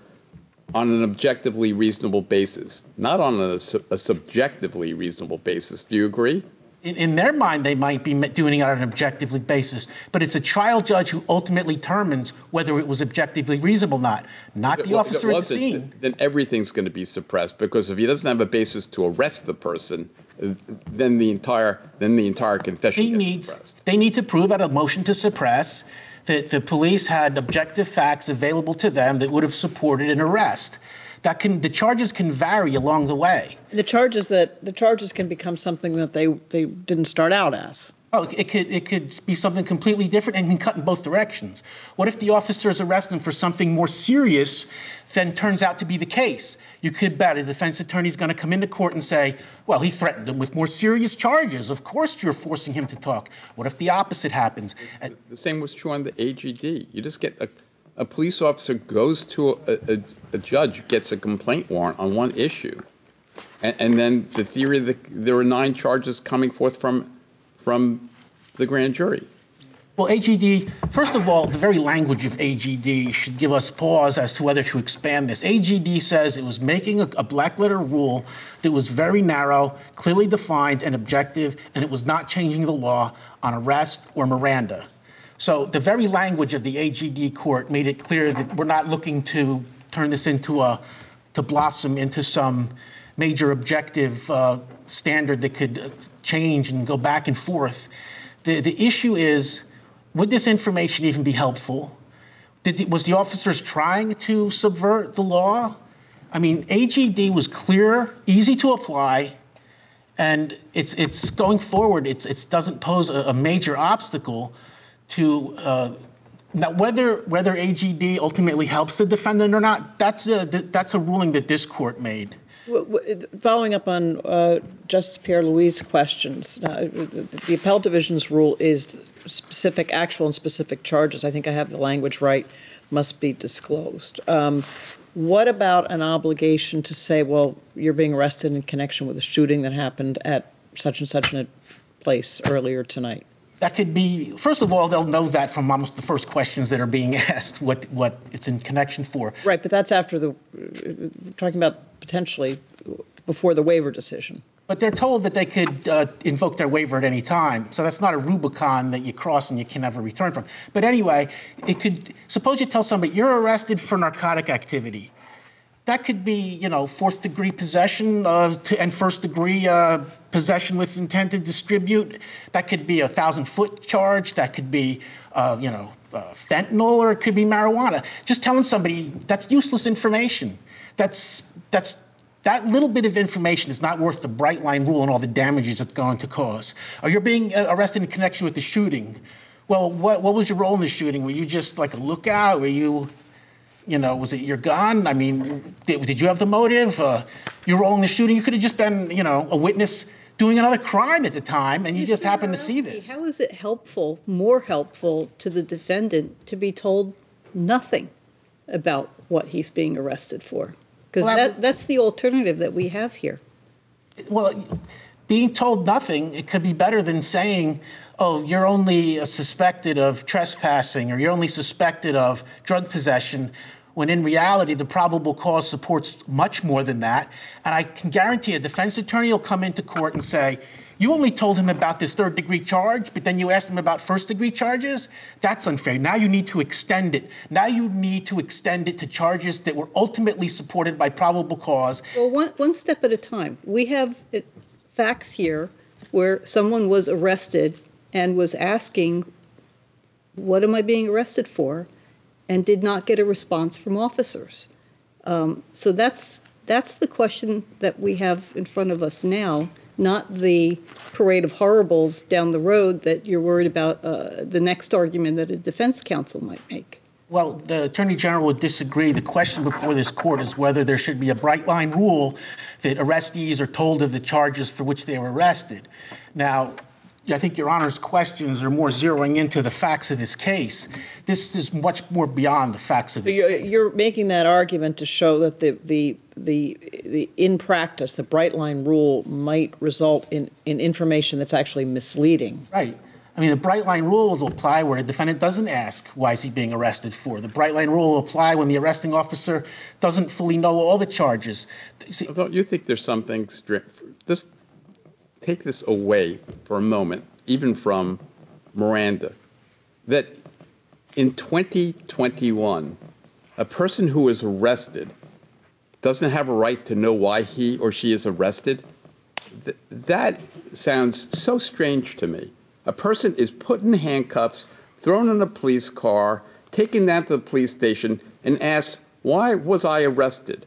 Speaker 7: on an objectively reasonable basis, not on a, a subjectively reasonable basis. Do you agree?
Speaker 3: In, in their mind, they might be doing it on an objectively basis, but it's a trial judge who ultimately determines whether it was objectively reasonable or not, not the officer at the scene.
Speaker 7: Then everything's going to be suppressed, because if he doesn't have a basis to arrest the person, then the entire then the entire confession
Speaker 3: he
Speaker 7: gets
Speaker 3: needs,
Speaker 7: suppressed.
Speaker 3: They need to prove at a motion to suppress that the police had objective facts available to them that would have supported an arrest. That can the charges can vary along the way.
Speaker 8: The charges that the charges can become something that they they didn't start out as.
Speaker 3: Oh, it could it could be something completely different and can cut in both directions. What if the officers arrest him for something more serious than turns out to be the case? You could bet a defense attorney is going to come into court and say, well, he threatened him with more serious charges. Of course you're forcing him to talk. What if the opposite happens?
Speaker 7: The, the same was true on the A G D. You just get a, a police officer goes to a, a, a judge, gets a complaint warrant on one issue, and, and then the theory that there are nine charges coming forth from from the grand jury.
Speaker 3: Well, A G D, first of all, the very language of A G D should give us pause as to whether to expand this. A G D says it was making a, a black letter rule that was very narrow, clearly defined, and objective, and it was not changing the law on arrest or Miranda. So the very language of the A G D court made it clear that we're not looking to turn this into a, to blossom into some major objective uh, standard that could change and go back and forth. The, the issue is, would this information even be helpful? Did the, was the officers trying to subvert the law? I mean, A G D was clear, easy to apply, and it's it's going forward. It's it doesn't pose a, a major obstacle to uh, now whether whether A G D ultimately helps the defendant or not. That's a that's a ruling that this court made.
Speaker 8: Following up on uh, Justice Pierre-Louis' questions, uh, the appellate division's rule is specific, actual and specific charges. I think I have the language right, must be disclosed. Um, what about an obligation to say, well, you're being arrested in connection with a shooting that happened at such and such a place earlier tonight?
Speaker 3: That could be, first of all, they'll know that from almost the first questions that are being asked, what, what it's in connection for.
Speaker 8: Right, but that's after the, we're talking about potentially before the waiver decision.
Speaker 3: But they're told that they could uh, invoke their waiver at any time. So that's not a Rubicon that you cross and you can never return from. But anyway, it could, suppose you tell somebody, you're arrested for narcotic activity. That could be, you know, fourth degree possession uh, to, and first degree uh, possession with intent to distribute. That could be a thousand foot charge. That could be, uh, you know, uh, fentanyl, or it could be marijuana. Just telling somebody that's useless information. That's that's that little bit of information is not worth the bright line rule and all the damages it's going to cause. Or you're being arrested in connection with the shooting. Well, what what was your role in the shooting? Were you just like a lookout? Were you You know, was it your gun? I mean, did, did you have the motive? Uh, your role in the shooting? You could have just been, you know, a witness doing another crime at the time, and you just happened to see this.
Speaker 9: How is it helpful, more helpful to the defendant to be told nothing about what he's being arrested for? Because
Speaker 3: Well,
Speaker 9: that, that's the alternative that we have here.
Speaker 3: Well, being told nothing, it could be better than saying, oh, you're only uh, suspected of trespassing, or you're only suspected of drug possession, when in reality, the probable cause supports much more than that. And I can guarantee a defense attorney will come into court and say, You only told him about this third degree charge, but then you asked him about first degree charges? That's unfair. Now you need to extend it. Now you need to extend it to charges that were ultimately supported by probable cause.
Speaker 9: Well, one, one step at a time. We have it, facts here where someone was arrested and was asking, what am I being arrested for? And did not get a response from officers. Um, so that's that's the question that we have in front of us now, not the parade of horribles down the road that you're worried about uh, the next argument that a defense counsel might make.
Speaker 3: Well, the Attorney General would disagree. The question before this court is whether there should be a bright line rule that arrestees are told of the charges for which they were arrested. Now, I think Your Honor's questions are more zeroing into the facts of this case. This is much more beyond the facts of this
Speaker 8: you're,
Speaker 3: case.
Speaker 8: You're making that argument to show that the, the, the, the in practice, the bright line rule might result in, in information that's actually misleading.
Speaker 3: Right. I mean, the bright line rule will apply where a defendant doesn't ask, why is he being arrested for? The bright line rule will apply when the arresting officer doesn't fully know all the charges. See,
Speaker 7: Don't you think there's something strict? This, take this away for a moment, even from Miranda, that in twenty twenty-one, a person who is arrested doesn't have a right to know why he or she is arrested? Th- that sounds so strange to me. A person is put in handcuffs, thrown in a police car, taken down to the police station, and asked, why was I arrested?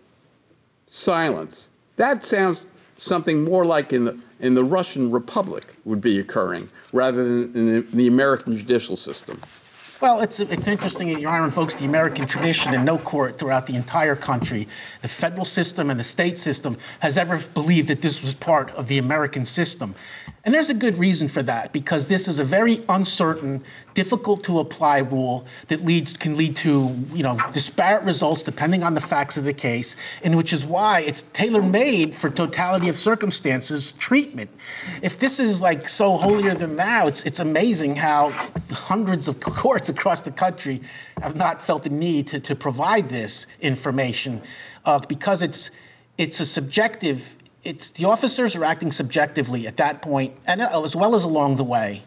Speaker 7: Silence. That sounds something more like in the in the Russian Republic would be occurring, rather than in the, in the American judicial system.
Speaker 3: Well, it's it's interesting that Your Honor invokes the American tradition, and no court throughout the entire country, the federal system and the state system, has ever believed that this was part of the American system. And there's a good reason for that, because this is a very uncertain, difficult to apply rule that leads can lead to, you know, disparate results depending on the facts of the case, and which is why it's tailor-made for totality of circumstances treatment. If this is like so holier than thou, it's it's amazing how hundreds of courts across the country have not felt the need to, to provide this information uh, because it's it's a subjective. It's the officers are acting subjectively at that point, and as well as along the way.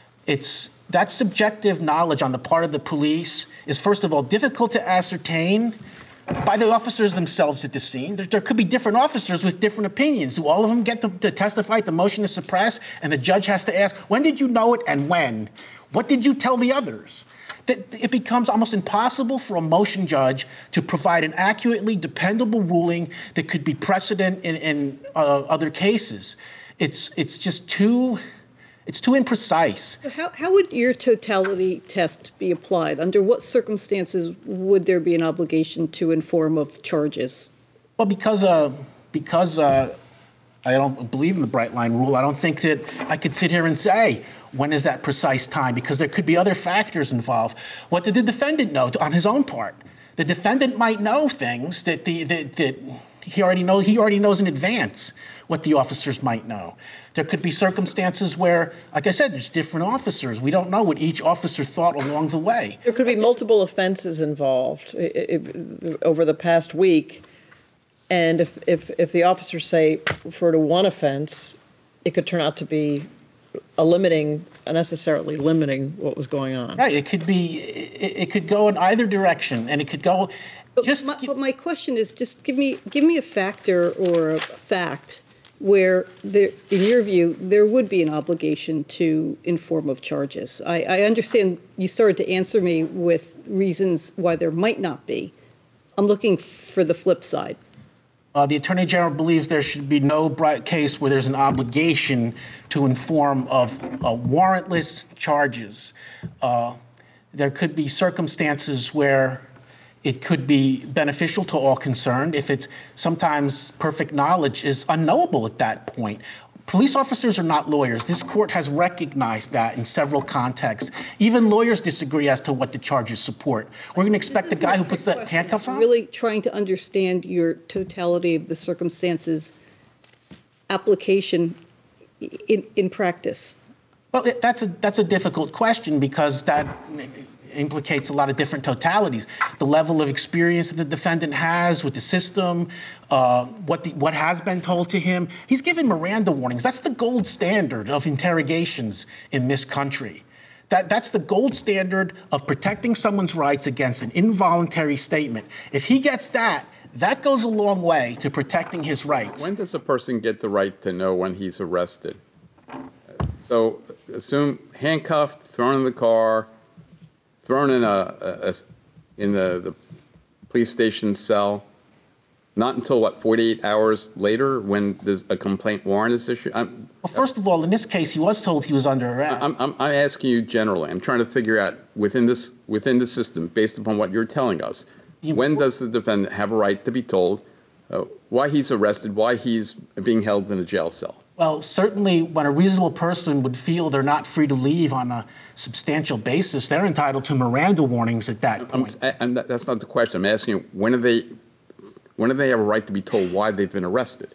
Speaker 3: It's that subjective knowledge on the part of the police is, first of all, difficult to ascertain by the officers themselves at the scene. There, there could be different officers with different opinions. Do all of them get to, to testify at the motion to suppress? And the judge has to ask, when did you know it and when? What did you tell the others? That it becomes almost impossible for a motion judge to provide an accurately dependable ruling that could be precedent in, in uh, other cases. It's it's just too it's too imprecise.
Speaker 9: So how, how would your totality test be applied? Under what circumstances would there be an obligation to inform of charges?
Speaker 3: Well, because uh, because uh, I don't believe in the bright line rule, I don't think that I could sit here and say, when is that precise time? Because there could be other factors involved. What did the defendant know on his own part? The defendant might know things that the that, that he already know he already knows in advance what the officers might know. There could be circumstances where, like I said, there's different officers. We don't know what each officer thought along the way.
Speaker 8: There could be multiple offenses involved if, if, over the past week. And if, if, if the officers say refer to one offense, it could turn out to be a limiting, unnecessarily limiting what was going on.
Speaker 3: Right. It could be, it, it could go in either direction, and it could go.
Speaker 9: But
Speaker 3: just.
Speaker 9: My, but my question is, just give me give me a factor or a fact where there, in your view, there would be an obligation to inform of charges. I, I understand you started to answer me with reasons why there might not be. I'm looking for the flip side.
Speaker 3: Uh, the Attorney General believes there should be no bright case where there's an obligation to inform of uh, warrantless charges. Uh, there could be circumstances where it could be beneficial to all concerned if it's sometimes perfect knowledge is unknowable at that point. Police officers are not lawyers. This court has recognized that in several contexts. Even lawyers disagree as to what the charges support. We're going to expect the guy who puts the handcuffs on?
Speaker 9: Really trying to understand your totality of the circumstances application in, in practice.
Speaker 3: Well, it, that's a that's a difficult question because that implicates a lot of different totalities. The level of experience that the defendant has with the system, uh, what the, what has been told to him. He's given Miranda warnings. That's the gold standard of interrogations in this country. That, that's the gold standard of protecting someone's rights against an involuntary statement. If he gets that, that goes a long way to protecting his rights.
Speaker 7: When does a person get the right to know when he's arrested? So assume handcuffed, thrown in the car, thrown in a, a, a in the, the police station cell. Not until what, forty-eight hours later, when there's a complaint warrant is issued. I'm,
Speaker 3: well, first of all, in this case, he was told he was under arrest.
Speaker 7: I'm, I'm, I'm asking you generally. I'm trying to figure out within this within the system, based upon what you're telling us, when does the defendant have a right to be told uh, why he's arrested, why he's being held in a jail cell?
Speaker 3: Well, certainly when a reasonable person would feel they're not free to leave on a substantial basis, they're entitled to Miranda warnings at that point.
Speaker 7: I'm, and that, that's not the question. I'm asking you, when are they, when do they have a right to be told why they've been arrested?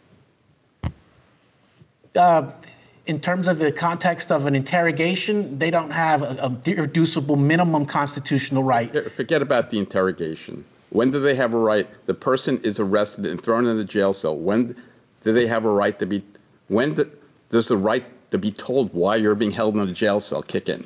Speaker 3: Uh, in terms of the context of an interrogation, they don't have a, a irreducible minimum constitutional right.
Speaker 7: Forget about the interrogation. When do they have a right? The person is arrested and thrown in a jail cell. When do they have a right to be? When do, does the right to be told why you're being held in a jail cell kick in?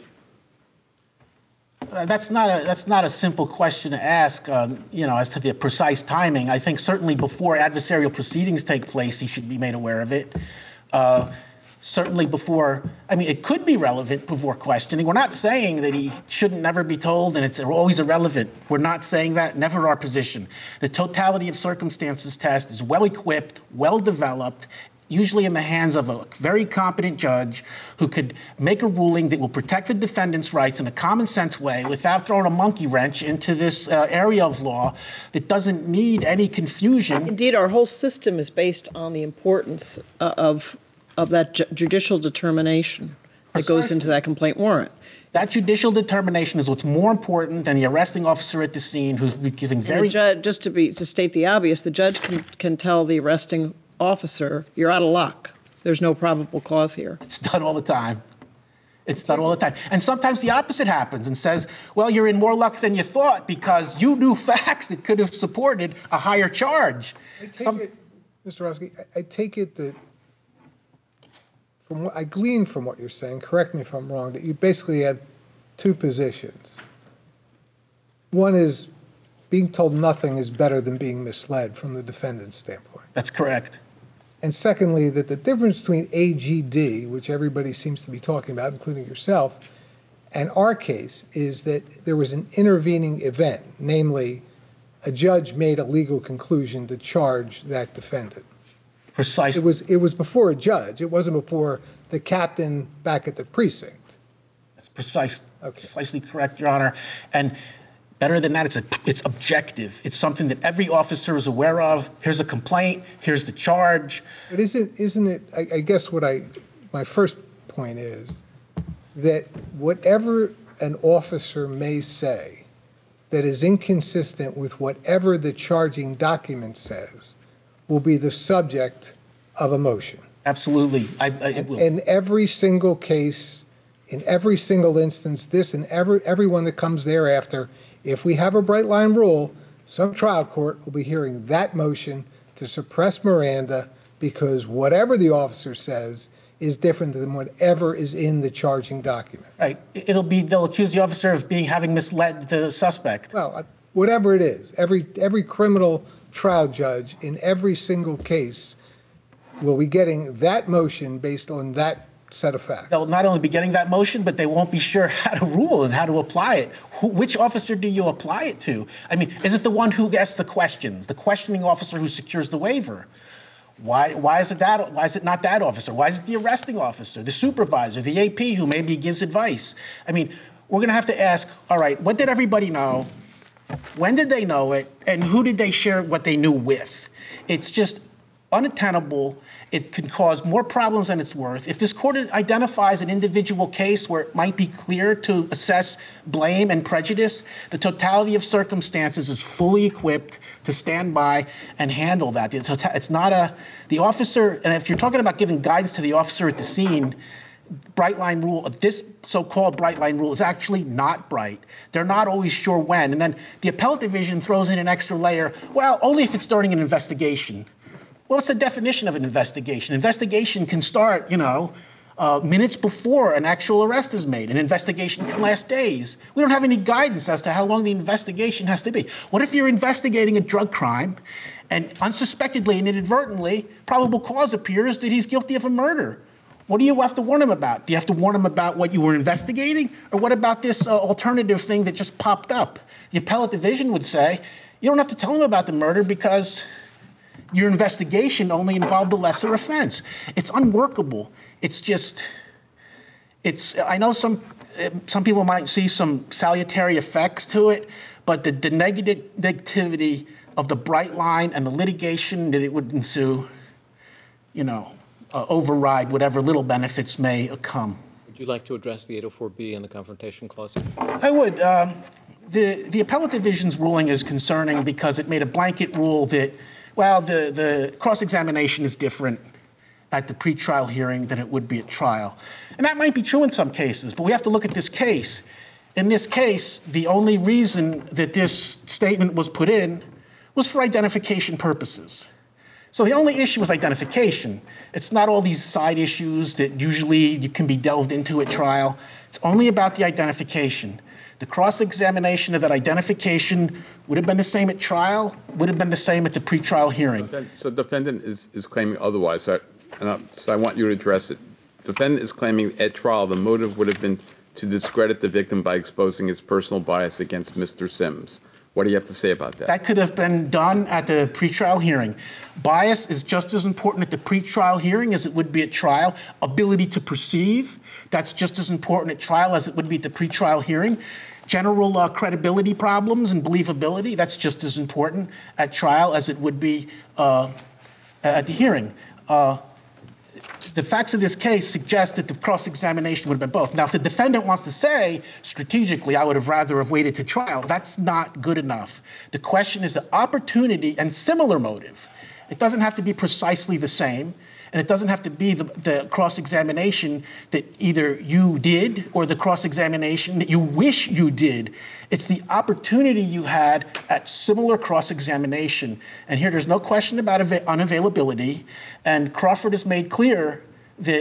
Speaker 3: Uh, that's not a that's not a simple question to ask. Um, you know, as to the precise timing. I think certainly before adversarial proceedings take place, he should be made aware of it. Uh, certainly before. I mean, it could be relevant before questioning. We're not saying that he shouldn't never be told and it's always irrelevant. We're not saying that. Never our position. The totality of circumstances test is well equipped, well developed, usually in the hands of a very competent judge who could make a ruling that will protect the defendant's rights in a common sense way without throwing a monkey wrench into this uh, area of law that doesn't need any confusion.
Speaker 8: Indeed, our whole system is based on the importance uh, of, of that ju- judicial determination that
Speaker 3: Precisely.
Speaker 8: goes into that complaint warrant.
Speaker 3: That judicial determination is what's more important than the arresting officer at the scene who's giving very...
Speaker 8: And the judge, just to, be, to state the obvious, the judge can, can tell the arresting officer, you're out of luck. There's no probable cause here.
Speaker 3: It's done all the time. It's done all the time. And sometimes the opposite happens and says, well, you're in more luck than you thought because you knew facts that could have supported a higher charge.
Speaker 12: I take
Speaker 3: Some,
Speaker 12: it, Mister Roski, I, I take it that from what I glean from what you're saying, correct me if I'm wrong, that you basically have two positions. One is being told nothing is better than being misled from the defendant's standpoint.
Speaker 3: That's correct.
Speaker 12: And secondly, that the difference between A G D, which everybody seems to be talking about, including yourself, and our case is that there was an intervening event, namely a judge made a legal conclusion to charge that defendant.
Speaker 3: Precisely.
Speaker 12: It was, it was before a judge. It wasn't before the captain back at the precinct.
Speaker 3: That's precise, okay. Precisely correct, Your Honor. And better than that, it's a, it's objective. It's something that every officer is aware of. Here's a complaint. Here's the charge.
Speaker 12: But isn't isn't it? I, I guess what I, my first point is that whatever an officer may say that is inconsistent with whatever the charging document says will be the subject of a motion.
Speaker 3: Absolutely. I, I, it will.
Speaker 12: In every single case, in every single instance, this and every everyone that comes thereafter. If we have a bright line rule, some trial court will be hearing that motion to suppress Miranda because whatever the officer says is different than whatever is in the charging document.
Speaker 3: Right. It'll be, they'll accuse the officer of being, having misled the suspect.
Speaker 12: Well, whatever it is, every, every criminal trial judge in every single case will be getting that motion based on that set of facts.
Speaker 3: They'll not only be getting that motion, but they won't be sure how to rule and how to apply it. Who, which officer do you apply it to? I mean, is it the one who asks the questions, the questioning officer who secures the waiver? Why, why is it that? Why is it not that officer? Why is it the arresting officer, the supervisor, the A P who maybe gives advice? I mean, we're going to have to ask, all right, what did everybody know? When did they know it? And who did they share what they knew with? It's just unattainable. It can cause more problems than it's worth. If this court identifies an individual case where it might be clear to assess blame and prejudice, the totality of circumstances is fully equipped to stand by and handle that. It's not a, the officer, and if you're talking about giving guidance to the officer at the scene, bright line rule, this so-called bright line rule is actually not bright. They're not always sure when. And then the appellate division throws in an extra layer, well, only if it's during an investigation. Well, what's the definition of an investigation? Investigation can start, you know, uh, minutes before an actual arrest is made. An investigation can last days. We don't have any guidance as to how long the investigation has to be. What if you're investigating a drug crime and unsuspectedly and inadvertently, probable cause appears that he's guilty of a murder? What do you have to warn him about? Do you have to warn him about what you were investigating? Or what about this uh, alternative thing that just popped up? The appellate division would say, you don't have to tell him about the murder because your investigation only involved a lesser offense. It's unworkable. It's just, it's, I know some, some people might see some salutary effects to it, but the, the negative negativity of the bright line and the litigation that it would ensue, you know, uh, override whatever little benefits may come.
Speaker 1: Would you like to address the eight oh four B and the Confrontation Clause?
Speaker 3: I would. Um, the, the appellate division's ruling is concerning because it made a blanket rule that, well, the, the cross-examination is different at the pretrial hearing than it would be at trial. And that might be true in some cases, but we have to look at this case. In this case, the only reason that this statement was put in was for identification purposes. So the only issue was identification. It's not all these side issues that usually you can be delved into at trial. It's only about the identification. The cross-examination of that identification would have been the same at trial, would have been the same at the pretrial hearing.
Speaker 7: So the defendant is, is claiming otherwise, so I, and I, so I want you to address it. Defendant is claiming at trial the motive would have been to discredit the victim by exposing his personal bias against Mister Sims. What do you have to say about that?
Speaker 3: That could have been done at the pretrial hearing. Bias is just as important at the pretrial hearing as it would be at trial. Ability to perceive, that's just as important at trial as it would be at the pretrial hearing. General uh, credibility problems and believability, that's just as important at trial as it would be uh, at the hearing. Uh, The facts of this case suggest that the cross-examination would have been both. Now, if the defendant wants to say, strategically, I would have rather have waited to trial, that's not good enough. The question is the opportunity and similar motive. It doesn't have to be precisely the same, and it doesn't have to be the, the cross-examination that either you did or the cross-examination that you wish you did. It's the opportunity you had at similar cross-examination. And here there's no question about unavailability, and Crawford has made clear that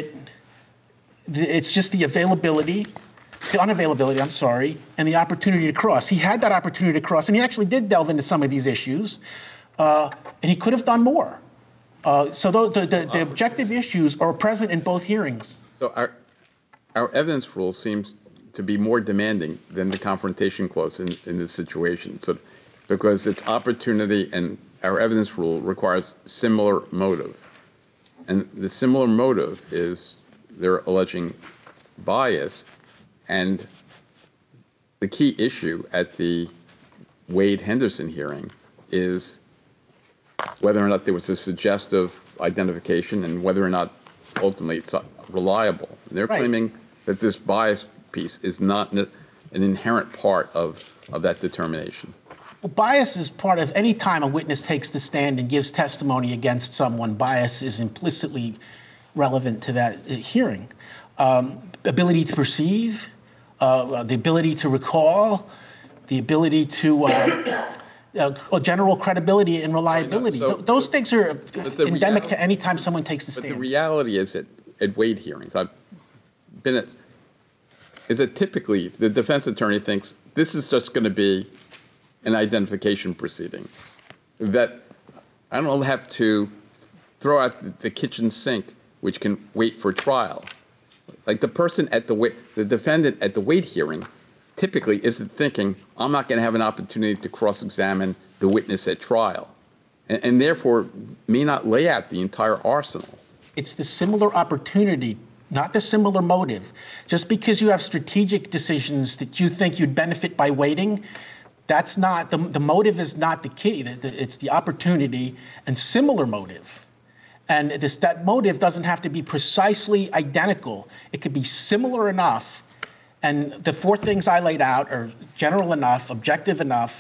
Speaker 3: it's just the availability, the unavailability, I'm sorry, and the opportunity to cross. He had that opportunity to cross, and he actually did delve into some of these issues, uh, and he could have done more. Uh, so the, the, the, the objective issues are present in both hearings.
Speaker 7: So our, our evidence rule seems to be more demanding than the confrontation clause in, in this situation. So, because it's opportunity, and our evidence rule requires similar motive. And the similar motive is they're alleging bias, and the key issue at the Wade Henderson hearing is whether or not there was a suggestive identification and whether or not ultimately it's reliable. And they're
Speaker 3: Right.
Speaker 7: claiming that this bias piece is not an inherent part of, of that determination.
Speaker 3: Well, bias is part of any time a witness takes the stand and gives testimony against someone. Bias is implicitly relevant to that uh, hearing. Um, ability to perceive, uh, the ability to recall, the ability to uh, uh, general credibility and reliability.
Speaker 7: So,
Speaker 3: Th- those
Speaker 7: but,
Speaker 3: things are
Speaker 7: the
Speaker 3: endemic
Speaker 7: reality,
Speaker 3: to any time someone takes the
Speaker 7: but
Speaker 3: stand.
Speaker 7: the reality is that at Wade hearings, I've been at, is that typically the defense attorney thinks this is just going to be an identification proceeding, that I don't have to throw out the, the kitchen sink, which can wait for trial. Like the person at the Wade, the defendant at the Wade hearing typically isn't thinking, I'm not going to have an opportunity to cross-examine the witness at trial, and, and therefore may not lay out the entire arsenal.
Speaker 3: It's the similar opportunity, not the similar motive. Just because you have strategic decisions that you think you'd benefit by waiting, that's not, the, the motive is not the key. It's the opportunity and similar motive. And this, that motive doesn't have to be precisely identical. It could be similar enough. And the four things I laid out are general enough, objective enough,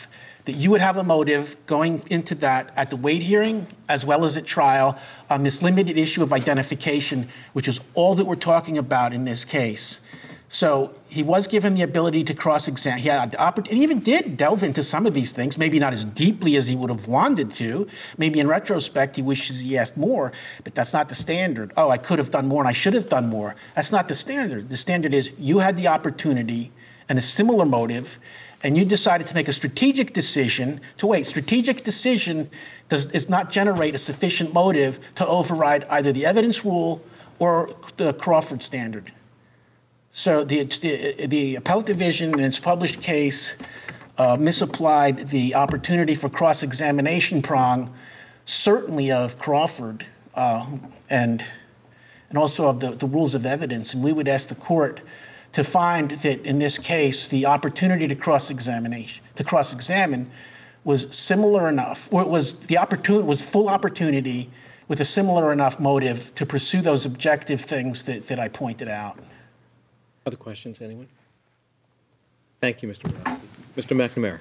Speaker 3: that you would have a motive going into that at the Wade hearing as well as at trial on this limited issue of identification, which is all that we're talking about in this case. So he was given the ability to cross-examine. He had the opportunity, he even did delve into some of these things, maybe not as deeply as he would have wanted to. Maybe in retrospect, he wishes he asked more, but that's not the standard. Oh, I could have done more and I should have done more. That's not the standard. The standard is you had the opportunity and a similar motive, and you decided to make a strategic decision to wait. Strategic decision does, does not generate a sufficient motive to override either the evidence rule or the Crawford standard. So the, the, the appellate division in its published case uh, misapplied the opportunity for cross-examination prong, certainly of Crawford uh, and, and also of the, the rules of evidence. And we would ask the court to find that in this case, the opportunity to cross-examination, to cross-examine was similar enough, or it was the opportunity, was full opportunity with a similar enough motive to pursue those objective things that, that I pointed out.
Speaker 1: Other questions, anyone? Thank you, Mister Rossi. Mister McNamara.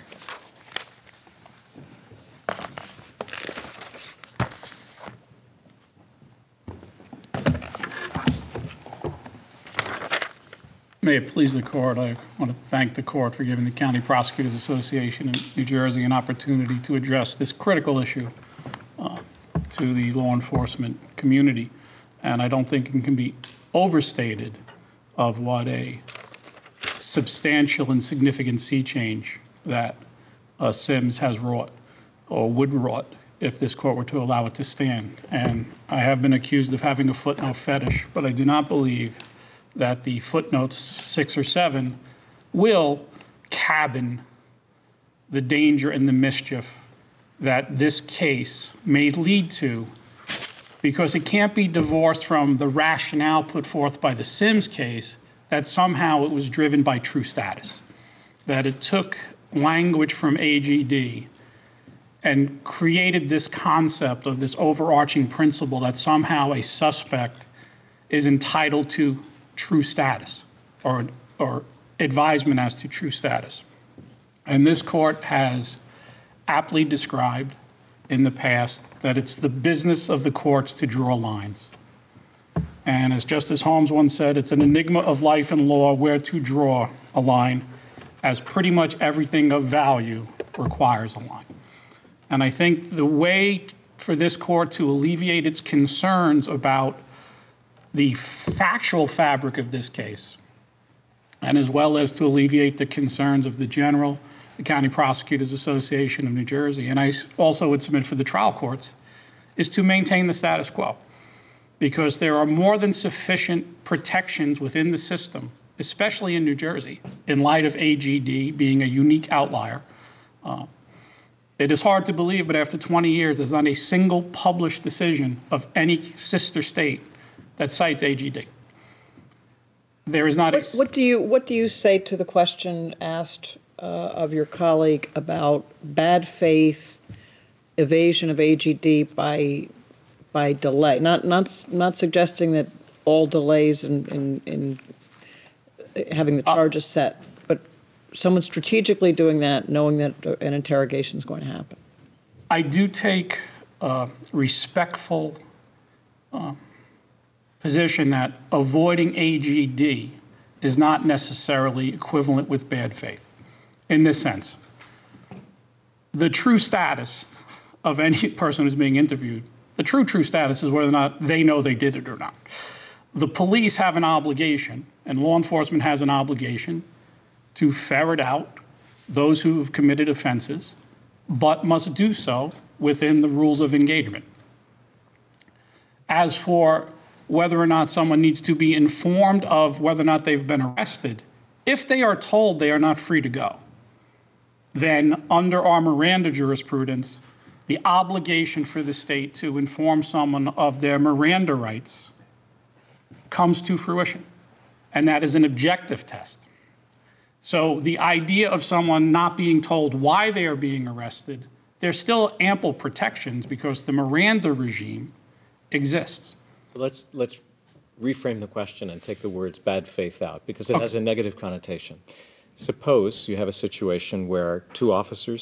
Speaker 4: May it please the court, I want to thank the court for giving the County Prosecutors Association in New Jersey an opportunity to address this critical issue uh, to the law enforcement community. And I don't think it can be overstated of what a substantial and significant sea change that uh, Sims has wrought or would wrought if this court were to allow it to stand. And I have been accused of having a footnote fetish, but I do not believe that the footnotes six or seven will cabin the danger and the mischief that this case may lead to, because it can't be divorced from the rationale put forth by the Sims case that somehow it was driven by true status, that it took language from A G D and created this concept of this overarching principle that somehow a suspect is entitled to true status or, or advisement as to true status. And this court has aptly described in the past that it's the business of the courts to draw lines. And as Justice Holmes once said, it's an enigma of life and law where to draw a line, as pretty much everything of value requires a line. And I think the way for this court to alleviate its concerns about the factual fabric of this case, and as well as to alleviate the concerns of the general, the County Prosecutors Association of New Jersey, and I also would submit for the trial courts, is to maintain the status quo. Because there are more than sufficient protections within the system, especially in New Jersey, in light of A G D being a unique outlier. Uh, it is hard to believe, but after twenty years, there's not a single published decision of any sister state that cites A G D. There is not
Speaker 8: what,
Speaker 4: a...
Speaker 8: What do you, what do you say to the question asked uh, of your colleague about bad faith evasion of A G D by by delay? Not not not suggesting that all delays in in, in having the charges uh, set, but someone strategically doing that, knowing that an interrogation is going to happen.
Speaker 4: I do take a respectful uh, position that avoiding A G D is not necessarily equivalent with bad faith. In this sense, the true status of any person who's being interviewed, the true, true status is whether or not they know they did it or not. The police have an obligation, and law enforcement has an obligation, to ferret out those who have committed offenses, but must do so within the rules of engagement. As for whether or not someone needs to be informed of whether or not they've been arrested, if they are told they are not free to go, then under our Miranda jurisprudence, the obligation for the state to inform someone of their Miranda rights comes to fruition. And that is an objective test. So the idea of someone not being told why they are being arrested, there's still ample protections because the Miranda regime exists.
Speaker 1: Let's, let's reframe the question and take the words bad faith out, because it
Speaker 4: Okay.
Speaker 1: has a negative connotation. Suppose you have a situation where two officers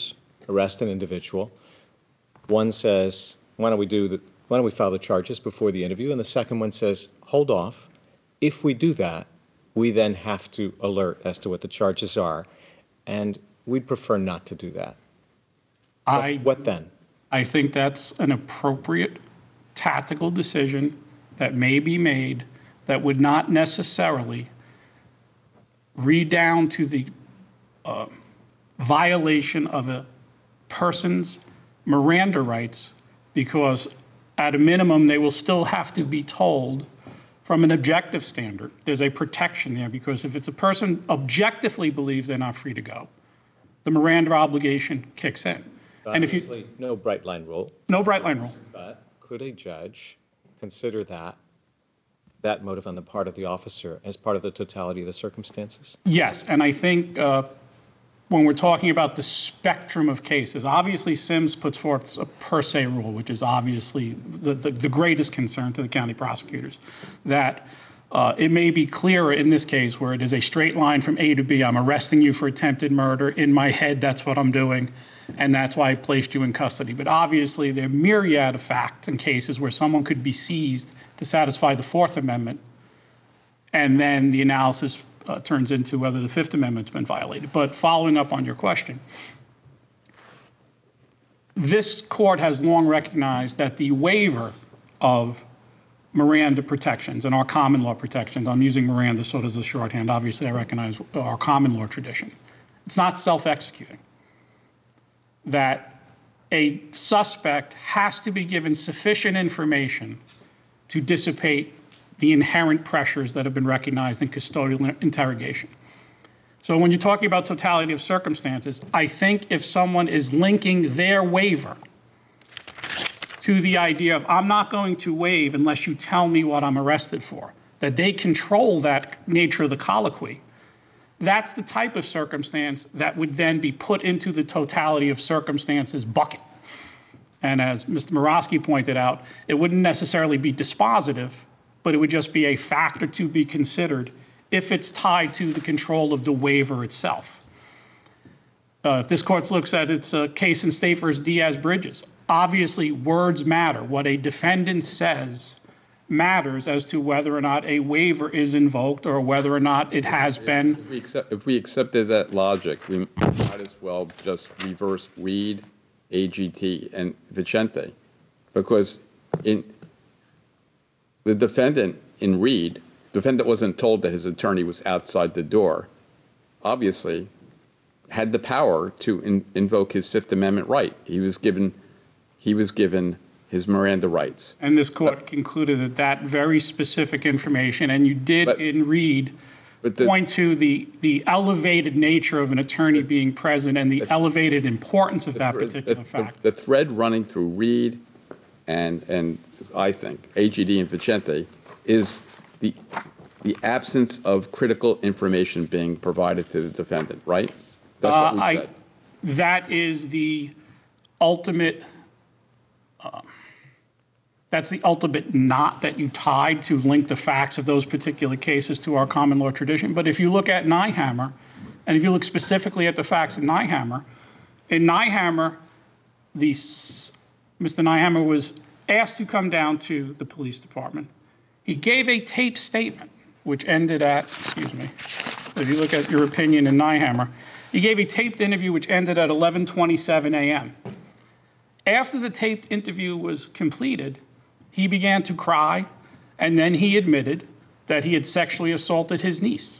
Speaker 1: arrest an individual. One says, why don't we do the, why don't we file the charges before the interview? And the second one says, hold off. If we do that, we then have to alert as to what the charges are. And we'd prefer not to do that.
Speaker 4: I,
Speaker 1: what, what then?
Speaker 4: I think that's an appropriate tactical decision that may be made that would not necessarily read down to the uh, violation of a person's Miranda rights, because at a minimum, they will still have to be told from an objective standard. There's a protection there, because if it's a person objectively believes they're not free to go, the Miranda obligation kicks in.
Speaker 1: But and if you no bright line rule.
Speaker 4: No bright line rule.
Speaker 1: But could a judge consider that that motive on the part of the officer as part of the totality of the circumstances?
Speaker 4: Yes, and I think uh, when we're talking about the spectrum of cases, obviously Sims puts forth a per se rule, which is obviously the, the, the greatest concern to the county prosecutors, that uh, it may be clearer in this case where it is a straight line from A to B. I'm arresting you for attempted murder. In my head, that's what I'm doing, and that's why I placed you in custody. But obviously, there are myriad of facts and cases where someone could be seized to satisfy the Fourth Amendment, and then the analysis uh, turns into whether the Fifth Amendment's been violated. But following up on your question, this court has long recognized that the waiver of Miranda protections and our common law protections, I'm using Miranda sort of as a shorthand, obviously I recognize our common law tradition, it's not self-executing. That a suspect has to be given sufficient information to dissipate the inherent pressures that have been recognized in custodial interrogation. So when you're talking about totality of circumstances, I think if someone is linking their waiver to the idea of, I'm not going to waive unless you tell me what I'm arrested for, that they control that nature of the colloquy, that's the type of circumstance that would then be put into the totality of circumstances bucket. And as Mister Murawski pointed out, it wouldn't necessarily be dispositive, but it would just be a factor to be considered if it's tied to the control of the waiver itself. Uh, if this court looks at its uh, case in State versus Diaz-Bridges, obviously words matter. What a defendant says matters as to whether or not a waiver is invoked or whether or not it has been.
Speaker 7: If we, accept, if we accepted that logic, we might as well just reverse Reed, A G T, and Vicente, because in the defendant in Reed, the defendant wasn't told that his attorney was outside the door, obviously had the power to in, invoke his Fifth Amendment right. He was given, he was given his Miranda rights.
Speaker 4: And this court but, concluded that that very specific information, and you did but, in Reed but the, point to the, the elevated nature of an attorney the, being present and the, the elevated importance of that particular
Speaker 7: the,
Speaker 4: fact.
Speaker 7: The, the thread running through Reed and, and I think, A G D and Vicente is the, the absence of critical information being provided to the defendant, right? That's what we
Speaker 4: uh,
Speaker 7: said.
Speaker 4: I, that is the ultimate, uh, that's the ultimate knot that you tied to link the facts of those particular cases to our common law tradition. But if you look at Nyhammer, and if you look specifically at the facts in Nyhammer, in Nyhammer, the, Mister Nyhammer was asked to come down to the police department. He gave a taped statement, which ended at, excuse me, if you look at your opinion in Nyhammer, he gave a taped interview which ended at eleven twenty-seven a m After the taped interview was completed, he began to cry, and then he admitted that he had sexually assaulted his niece.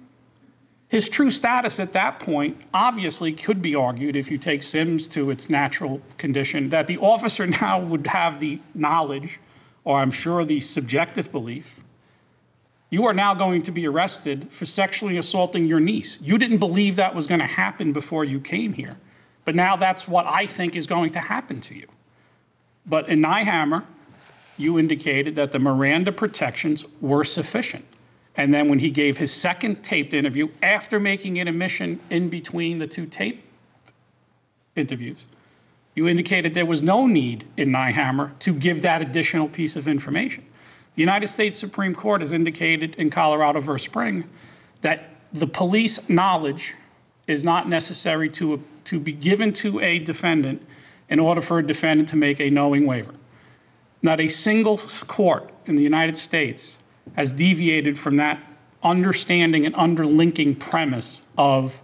Speaker 4: His true status at that point obviously could be argued, if you take Sims to its natural condition, that the officer now would have the knowledge, or I'm sure the subjective belief, you are now going to be arrested for sexually assaulting your niece. You didn't believe that was going to happen before you came here, but now that's what I think is going to happen to you. But in Nyhammer, you indicated that the Miranda protections were sufficient. And then when he gave his second taped interview, after making an admission in between the two taped interviews, you indicated there was no need in Nyhammer to give that additional piece of information. The United States Supreme Court has indicated in Colorado versus Spring that the police knowledge is not necessary to to be given to a defendant in order for a defendant to make a knowing waiver. Not a single court in the United States has deviated from that understanding and underlinking premise of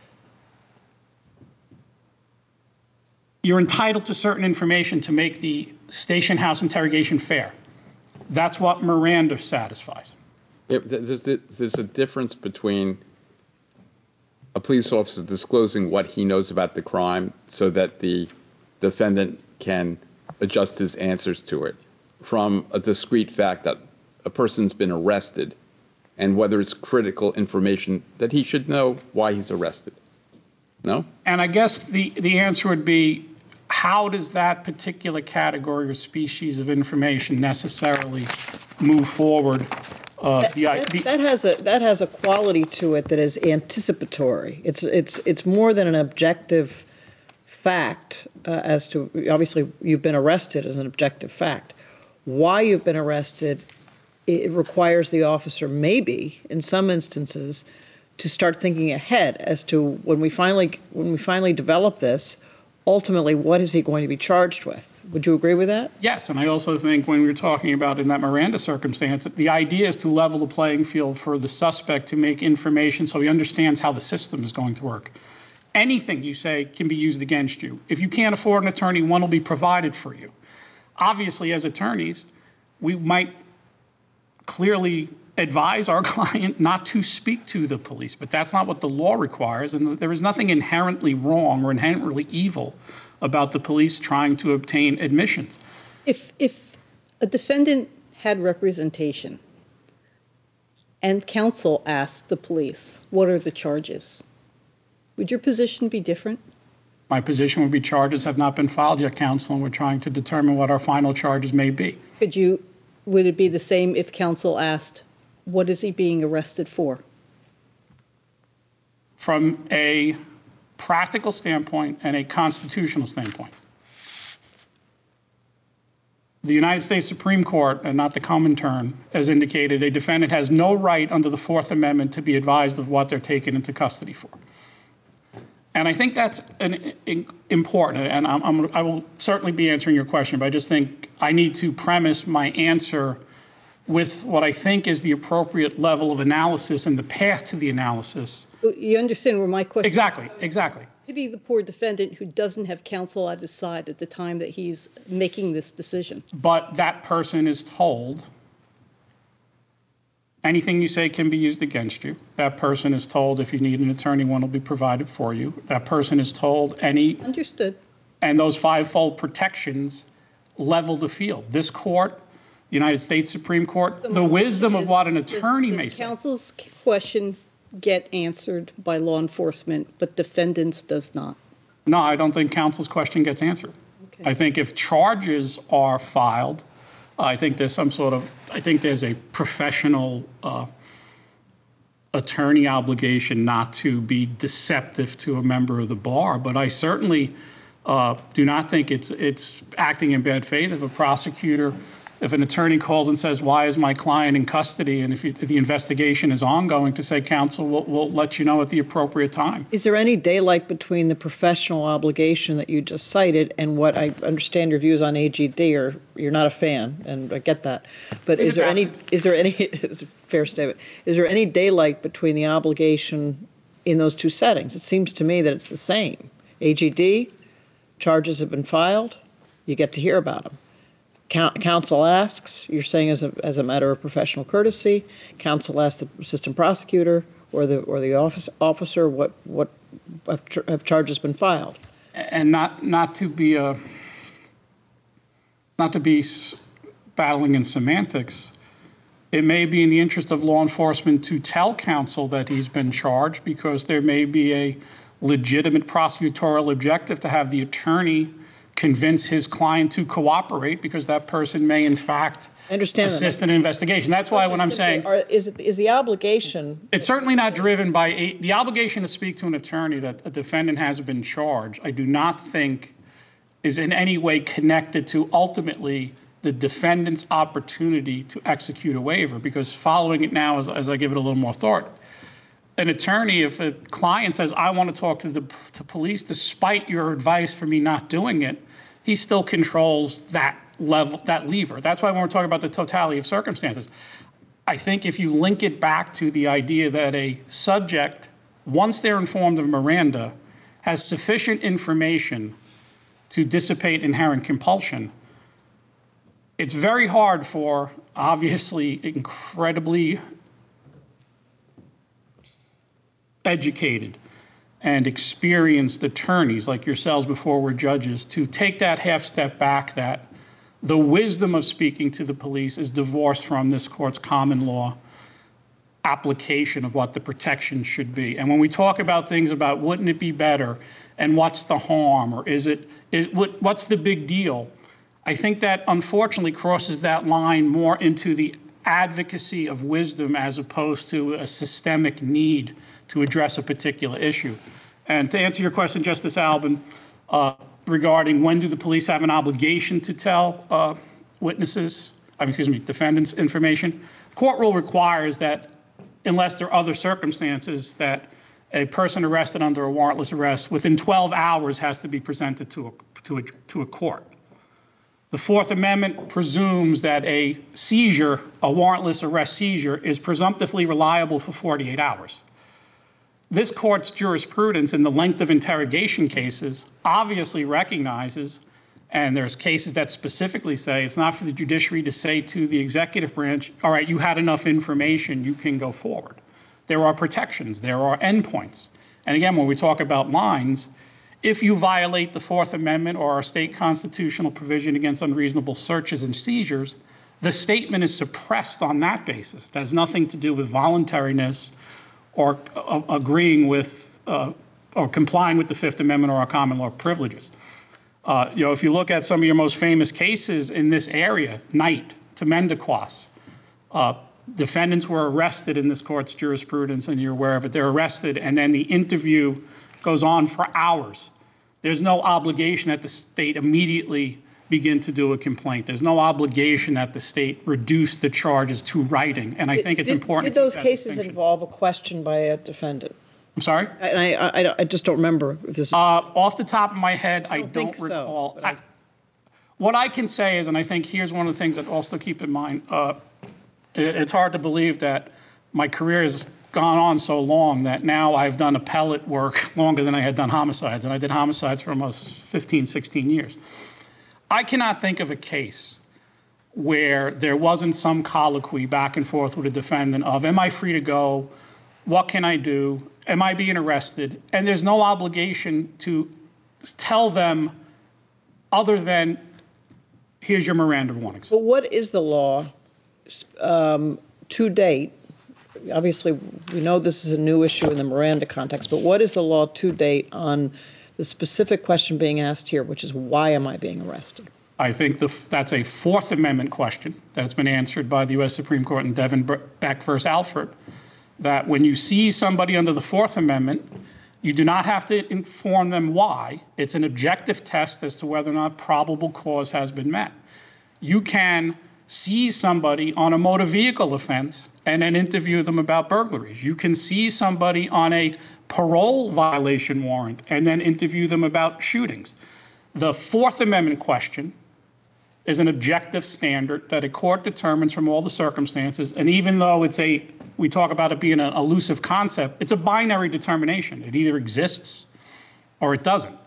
Speaker 4: you're entitled to certain information to make the station house interrogation fair. That's what Miranda satisfies.
Speaker 7: Yeah, there's, there's a difference between a police officer disclosing what he knows about the crime so that the defendant can adjust his answers to it from a discrete fact that a person's been arrested and whether it's critical information that he should know why he's arrested. No?
Speaker 4: And I guess the, the answer would be, how does that particular category or species of information necessarily move forward? Uh, the,
Speaker 8: that,
Speaker 4: the,
Speaker 8: that has a that has a quality to it that is anticipatory. It's it's it's more than an objective fact uh, as to, obviously you've been arrested as an objective fact. Why you've been arrested, it requires the officer maybe in some instances to start thinking ahead as to when we finally when we finally develop this, ultimately what is he going to be charged with? Would you agree with that?
Speaker 4: Yes, and I also think when we were talking about in that Miranda circumstance, the idea is to level the playing field for the suspect to make information so he understands how the system is going to work. Anything you say can be used against you. If you can't afford an attorney, one will be provided for you. Obviously, as attorneys, we might clearly advise our client not to speak to the police, but that's not what the law requires, and there is nothing inherently wrong or inherently evil about the police trying to obtain admissions.
Speaker 9: If, if a defendant had representation and counsel asked the police, what are the charges, would your position be different?
Speaker 4: My position would be charges have not been filed yet, counsel, and we're trying to determine what our final charges may be.
Speaker 9: Could you, would it be the same if counsel asked, what is he being arrested for?
Speaker 4: From a practical standpoint and a constitutional standpoint, the United States Supreme Court, and not the Comintern, has indicated a defendant has no right under the Fourth Amendment to be advised of what they're taken into custody for. And I think that's an, in, important, and I'm, I'm, I will certainly be answering your question, but I just think I need to premise my answer with what I think is the appropriate level of analysis and the path to the analysis.
Speaker 9: You understand where my question
Speaker 4: Exactly, exactly.
Speaker 9: Pity the poor defendant who doesn't have counsel at his side at the time that he's making this decision.
Speaker 4: But that person is told anything you say can be used against you. That person is told if you need an attorney, one will be provided for you. That person is told any...
Speaker 9: Understood.
Speaker 4: And those fivefold protections level the field. This court, the United States Supreme Court,
Speaker 9: So
Speaker 4: the wisdom
Speaker 9: is,
Speaker 4: of what an attorney
Speaker 9: does,
Speaker 4: may
Speaker 9: does
Speaker 4: say.
Speaker 9: Counsel's question get answered by law enforcement, but defendants does not?
Speaker 4: No, I don't think counsel's question gets answered.
Speaker 9: Okay.
Speaker 4: I think if charges are filed, I think there's some sort of, I think there's a professional uh, attorney obligation not to be deceptive to a member of the bar, but I certainly uh, do not think it's it's acting in bad faith if a prosecutor, if an attorney calls and says, why is my client in custody? And if, you, if the investigation is ongoing, to say, counsel, we'll, we'll let you know at the appropriate time.
Speaker 8: Is there any daylight between the professional obligation that you just cited and what I understand your views on A G D, or you're not a fan, and I get that. But is there any, is there any, it's a fair statement, is there any daylight between the obligation in those two settings? It seems to me that it's the same. A G D, charges have been filed, you get to hear about them. Counsel asks, you're saying as a, as a matter of professional courtesy, counsel asks the assistant prosecutor or the or the office, officer what what have charges been filed,
Speaker 4: and not not to be a not to be battling in semantics. It may be in the interest of law enforcement to tell counsel that he's been charged, because there may be a legitimate prosecutorial objective to have the attorney convince his client to cooperate, because that person may in fact
Speaker 8: I understand
Speaker 4: assist
Speaker 8: that.
Speaker 4: in an investigation. That's why when I'm saying,
Speaker 8: Are, is it is the obligation?
Speaker 4: it's certainly not driven by a, the obligation to speak to an attorney that a defendant has been charged, I do not think is in any way connected to ultimately the defendant's opportunity to execute a waiver, because following it now, as, as I give it a little more thought, an attorney, if a client says, I want to talk to the to police despite your advice for me not doing it, he still controls that level, that lever. That's why when we're talking about the totality of circumstances, I think if you link it back to the idea that a subject, once they're informed of Miranda, has sufficient information to dissipate inherent compulsion, it's very hard for obviously incredibly educated and experienced attorneys like yourselves before we're judges to take that half step back, that the wisdom of speaking to the police is divorced from this court's common law application of what the protection should be. And when we talk about things about wouldn't it be better and what's the harm or is it, is, what, what's the big deal, I think that unfortunately crosses that line more into the advocacy of wisdom as opposed to a systemic need to address a particular issue. And to answer your question, Justice Albin, uh, regarding when do the police have an obligation to tell uh, witnesses, I mean, excuse me, defendants information, court rule requires that unless there are other circumstances that a person arrested under a warrantless arrest within twelve hours has to be presented to a, to a, to a court. The Fourth Amendment presumes that a seizure, a warrantless arrest seizure, is presumptively reliable for forty-eight hours. This court's jurisprudence in the length of interrogation cases obviously recognizes, and there's cases that specifically say it's not for the judiciary to say to the executive branch, all right, you had enough information, you can go forward. There are protections, there are endpoints. And again, when we talk about lines, if you violate the Fourth Amendment or our state constitutional provision against unreasonable searches and seizures, the statement is suppressed on that basis. It has nothing to do with voluntariness or uh, agreeing with uh, or complying with the Fifth Amendment or our common law privileges. Uh, you know, if you look at some of your most famous cases in this area, Knight, Temendaquas, uh, defendants were arrested in this court's jurisprudence, and you're aware of it. They're arrested, and then the interview goes on for hours. There's no obligation that the state immediately begin to do a complaint. There's no obligation that the state reduce the charges to writing, and I think it's
Speaker 8: Did-
Speaker 4: important.
Speaker 8: Did
Speaker 4: to
Speaker 8: those
Speaker 4: keep that
Speaker 8: cases
Speaker 4: distinction.
Speaker 8: involve a question by a defendant?
Speaker 4: I'm sorry?
Speaker 8: And I, I, I just don't remember if this.
Speaker 4: Uh, off the top of my head, I
Speaker 8: don't
Speaker 4: don't
Speaker 8: think so,
Speaker 4: recall.
Speaker 8: but I-
Speaker 4: I- What I can say is, and I think here's one of the things that also keep in mind, uh, it- it's hard to believe that my career has gone on so long that now I've done appellate work longer than I had done homicides, and I did homicides for almost fifteen, sixteen years. I cannot think of a case where there wasn't some colloquy back and forth with a defendant of, am I free to go? What can I do? Am I being arrested? And there's no obligation to tell them other than, here's your Miranda warnings.
Speaker 8: But what is the law um, to date? Obviously, we know this is a new issue in the Miranda context, but what is the law to date on the specific question being asked here, which is why am I being arrested?
Speaker 4: I think the, that's a Fourth Amendment question that's been answered by the U S Supreme Court in Devin Beck versus Alford, that when you see somebody under the Fourth Amendment, you do not have to inform them why. It's an objective test as to whether or not probable cause has been met. You can seize somebody on a motor vehicle offense and then interview them about burglaries. You can seize somebody on a parole violation warrant and then interview them about shootings. The Fourth Amendment question is an objective standard that a court determines from all the circumstances, and even though it's a, we talk about it being an elusive concept, it's a binary determination. It either exists or it doesn't.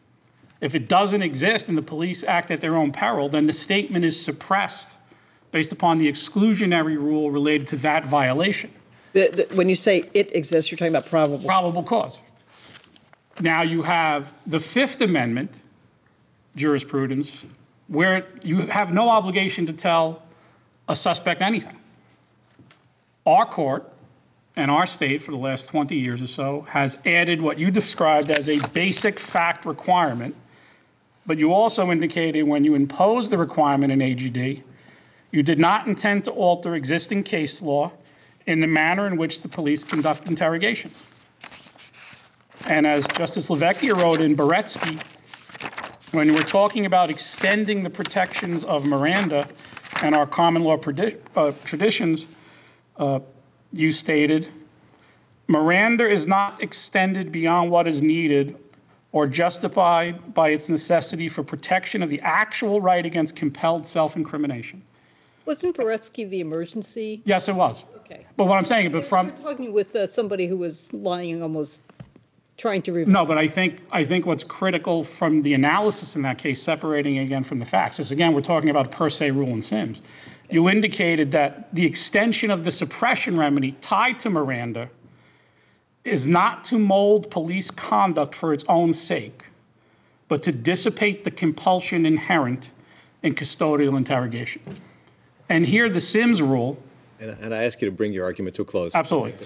Speaker 4: If it doesn't exist and the police act at their own peril, then the statement is suppressed based upon the exclusionary rule related to that violation.
Speaker 8: The, the, when you say it exists, you're talking about probable.
Speaker 4: Probable cause. Now you have the Fifth Amendment jurisprudence where you have no obligation to tell a suspect anything. Our court and our state for the last twenty years or so has added what you described as a basic fact requirement, but you also indicated when you imposed the requirement in A G D, you did not intend to alter existing case law in the manner in which the police conduct interrogations. And as Justice Lavecchia wrote in Beretsky, when we're talking about extending the protections of Miranda and our common law uh, traditions, uh, you stated, Miranda is not extended beyond what is needed or justified by its necessity for protection of the actual right against compelled self-incrimination.
Speaker 9: Wasn't Boretsky the emergency?
Speaker 4: Yes, it was.
Speaker 9: Okay.
Speaker 4: But what I'm saying, but from
Speaker 9: We're talking with uh, somebody who was lying, almost trying to revive.
Speaker 4: no, but I think I think what's critical from the analysis in that case, separating again from the facts, is again we're talking about a per se rule in Sims. You indicated that the extension of the suppression remedy tied to Miranda is not to mold police conduct for its own sake, but to dissipate the compulsion inherent in custodial interrogation. And here the Sims rule.
Speaker 1: And, and I ask you to bring your argument to a close.
Speaker 4: Absolutely.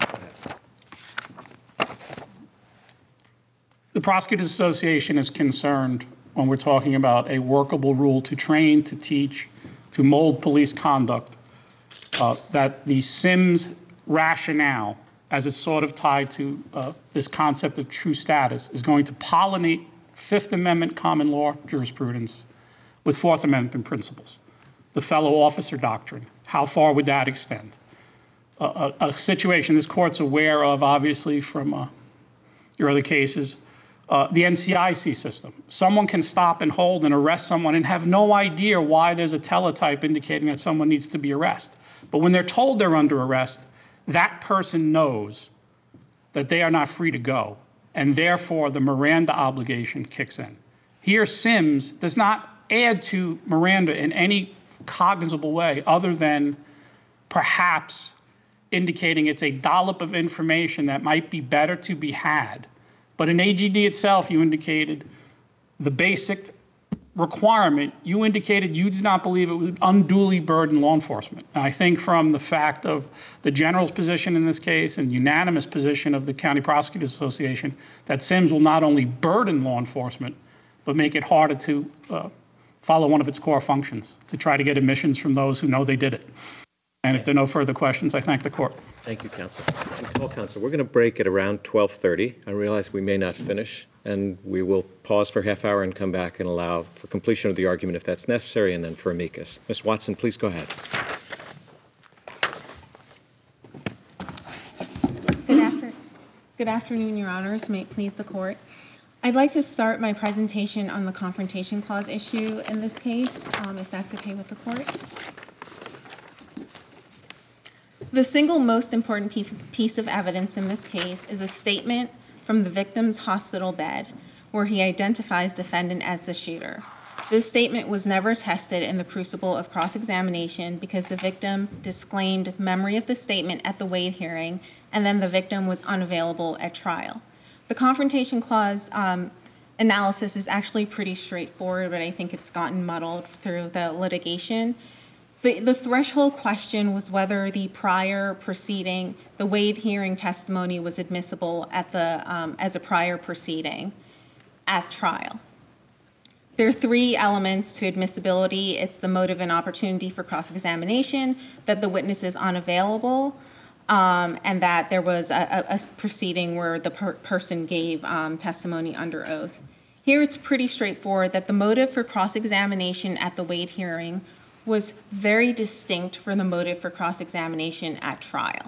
Speaker 4: The Prosecutors Association is concerned when we're talking about a workable rule to train, to teach, to mold police conduct, uh, that the Sims rationale, as it's sort of tied to uh, this concept of true status, is going to pollinate Fifth Amendment common law jurisprudence with Fourth Amendment principles. The fellow officer doctrine, how far would that extend? Uh, a, a situation this court's aware of, obviously, from uh, your other cases, uh, the N C I C system. Someone can stop and hold and arrest someone and have no idea why there's a teletype indicating that someone needs to be arrested. But when they're told they're under arrest, that person knows that they are not free to go, and therefore the Miranda obligation kicks in. Here, Sims does not add to Miranda in any cognizable way other than perhaps indicating it's a dollop of information that might be better to be had. But in A G D itself, you indicated the basic requirement, you indicated you did not believe it would unduly burden law enforcement. And I think from the fact of the general's position in this case and unanimous position of the County Prosecutors Association, that Sims will not only burden law enforcement, but make it harder to uh, follow one of its core functions, to try to get admissions from those who know they did it. And if there are no further questions, I thank the court.
Speaker 1: Thank you, counsel. And call counsel. We're going to break at around twelve thirty. I realize we may not finish, and we will pause for a half hour and come back and allow for completion of the argument if that's necessary, and then for amicus. Miz Watson, please go ahead.
Speaker 5: Good, after, good afternoon, Your Honors. May it please the court. I'd like to start my presentation on the Confrontation Clause issue in this case, um, if that's okay with the court. The single most important piece of evidence in this case is a statement from the victim's hospital bed where he identifies defendant as the shooter. This statement was never tested in the crucible of cross-examination because the victim disclaimed memory of the statement at the Wade hearing, and then the victim was unavailable at trial. The Confrontation Clause um, analysis is actually pretty straightforward, but I think it's gotten muddled through the litigation. The, the threshold question was whether the prior proceeding, the Wade hearing testimony, was admissible at the, um, as a prior proceeding at trial. There are three elements to admissibility. It's the motive and opportunity for cross-examination, that the witness is unavailable, um, and that there was a, a, a proceeding where the per person gave um, testimony under oath. Here it's pretty straightforward that the motive for cross-examination at the Wade hearing was very distinct from the motive for cross-examination at trial.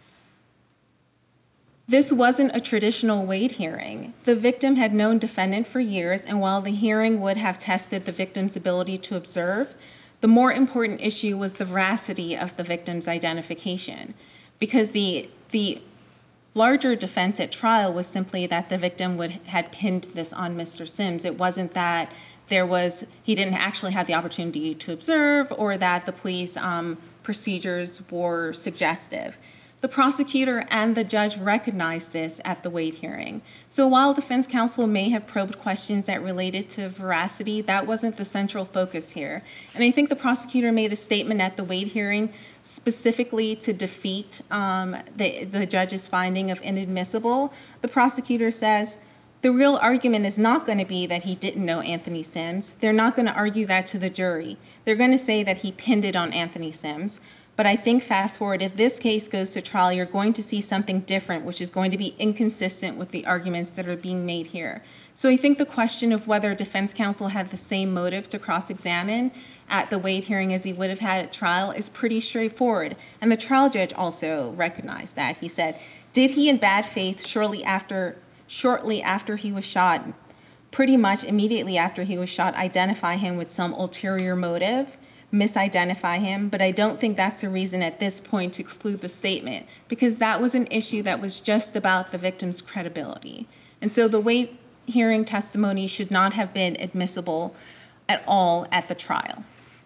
Speaker 5: This wasn't a traditional Wade hearing. The victim had known defendant for years, and while the hearing would have tested the victim's ability to observe, the more important issue was the veracity of the victim's identification, because the, the larger defense at trial was simply that the victim would had pinned this on Mister Sims. It wasn't that there was, he didn't actually have the opportunity to observe, or that the police um, procedures were suggestive. The prosecutor and the judge recognized this at the Wade hearing. So while defense counsel may have probed questions that related to veracity, that wasn't the central focus here. And I think the prosecutor made a statement at the Wade hearing specifically to defeat um, the, the judge's finding of inadmissible. The prosecutor says, the real argument is not going to be that he didn't know Anthony Sims. They're not going to argue that to the jury. They're going to say that he pinned it on Anthony Sims. But I think fast forward, if this case goes to trial, you're going to see something different, which is going to be inconsistent with the arguments that are being made here. So I think the question of whether defense counsel had the same motive to cross-examine at the Wade hearing as he would have had at trial is pretty straightforward. And the trial judge also recognized that. He said, Did he, in bad faith, shortly after, shortly after he was shot, pretty much immediately after he was shot, identify him with some ulterior motive, misidentify him? But I don't think that's a reason at this point to exclude the statement, because that was an issue that was just about the victim's credibility. And so the Wade hearing testimony should not have been admissible at all at the trial.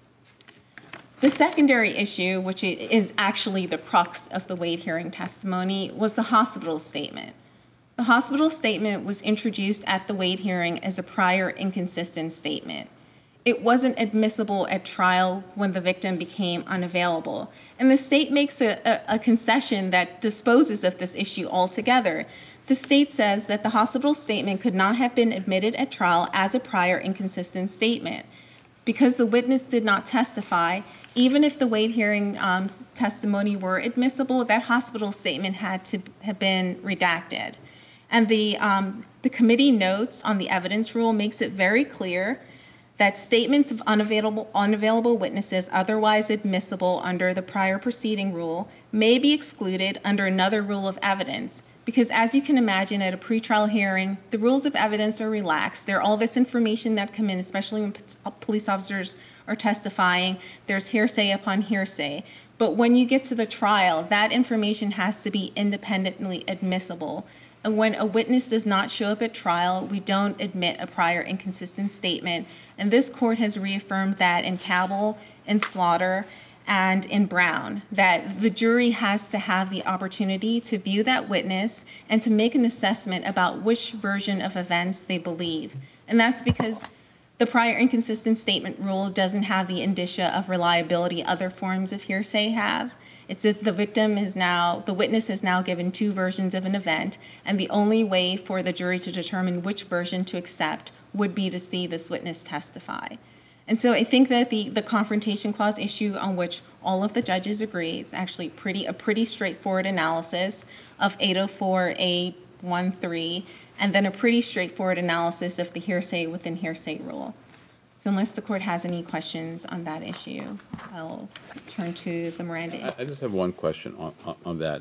Speaker 5: The secondary issue, which is actually the crux of the Wade hearing testimony, was the hospital statement. The hospital statement was introduced at the Wade hearing as a prior inconsistent statement. It wasn't admissible at trial when the victim became unavailable. And the state makes a, a, a concession that disposes of this issue altogether. The state says that the hospital statement could not have been admitted at trial as a prior inconsistent statement because the witness did not testify. Even if the Wade hearing um, testimony were admissible, that hospital statement had to have been redacted. And the, um, the committee notes on the evidence rule makes it very clear that statements of unavailable, unavailable witnesses otherwise admissible under the prior proceeding rule may be excluded under another rule of evidence. Because as you can imagine, at a pretrial hearing, the rules of evidence are relaxed. There's all this information that come in, especially when police officers are testifying. There's hearsay upon hearsay. But when you get to the trial, that information has to be independently admissible. And when a witness does not show up at trial, we don't admit a prior inconsistent statement. And this court has reaffirmed that in Cabell, in Slaughter, and in Brown, that the jury has to have the opportunity to view that witness and to make an assessment about which version of events they believe. And that's because the prior inconsistent statement rule doesn't have the indicia of reliability other forms of hearsay have. It's that the victim is now, the witness has now given two versions of an event, and the only way for the jury to determine which version to accept would be to see this witness testify. And so I think that the, the confrontation clause issue on which all of the judges agree, it's actually pretty a pretty straightforward analysis of eight oh four A thirteen, and then a pretty straightforward analysis of the hearsay within hearsay rule. So unless the court has any questions on that issue, I'll turn to the Miranda.
Speaker 7: I just have one question on, on, on that.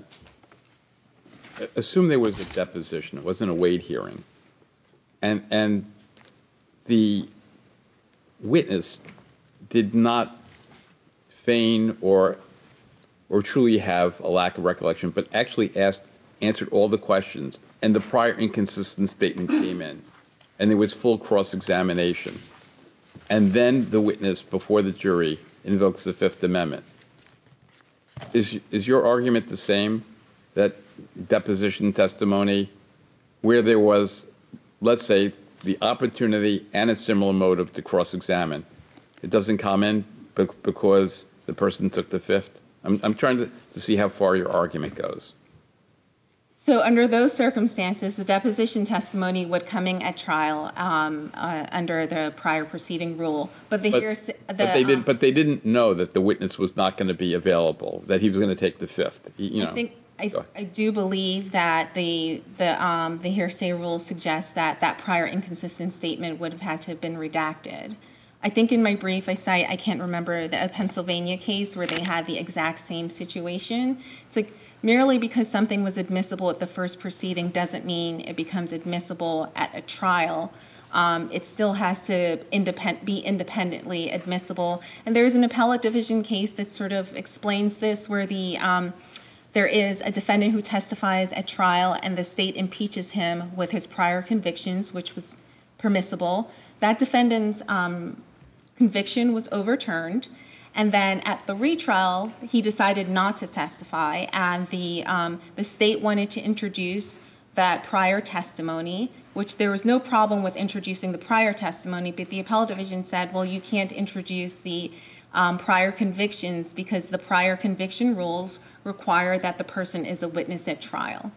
Speaker 7: Assume there was a deposition, it wasn't a Wade hearing, and, and the witness did not feign or or truly have a lack of recollection, but actually asked, answered all the questions, and the prior inconsistent statement came in, and there was full cross-examination. And then the witness, before the jury, invokes the Fifth Amendment. Is, is your argument the same, that deposition testimony, where there was, let's say, the opportunity and a similar motive to cross-examine, it doesn't come in because the person took the Fifth? I'm, I'm trying to, to see how far your argument goes.
Speaker 5: So under those circumstances, the deposition testimony would come in at trial um, uh, under the prior proceeding rule. But the
Speaker 7: But,
Speaker 5: hearsay, the,
Speaker 7: but they didn't.
Speaker 5: um,
Speaker 7: But they didn't know that the witness was not going to be available. That he was going to take the Fifth. You know.
Speaker 5: I think I,
Speaker 7: Go.
Speaker 5: I do believe that the the um, the hearsay rule suggests that that prior inconsistent statement would have had to have been redacted. I think in my brief I cite, I can't remember, the Pennsylvania case where they had the exact same situation. It's like, merely because something was admissible at the first proceeding doesn't mean it becomes admissible at a trial. Um, it still has to independ- be independently admissible. And there's an appellate division case that sort of explains this, where the um, there is a defendant who testifies at trial and the state impeaches him with his prior convictions, which was permissible. That defendant's um, conviction was overturned. And then at the retrial, he decided not to testify, and the um, the state wanted to introduce that prior testimony, which there was no problem with introducing the prior testimony, but the appellate division said, well, you can't introduce the um, prior convictions because the prior conviction rules require that the person is a witness at trial.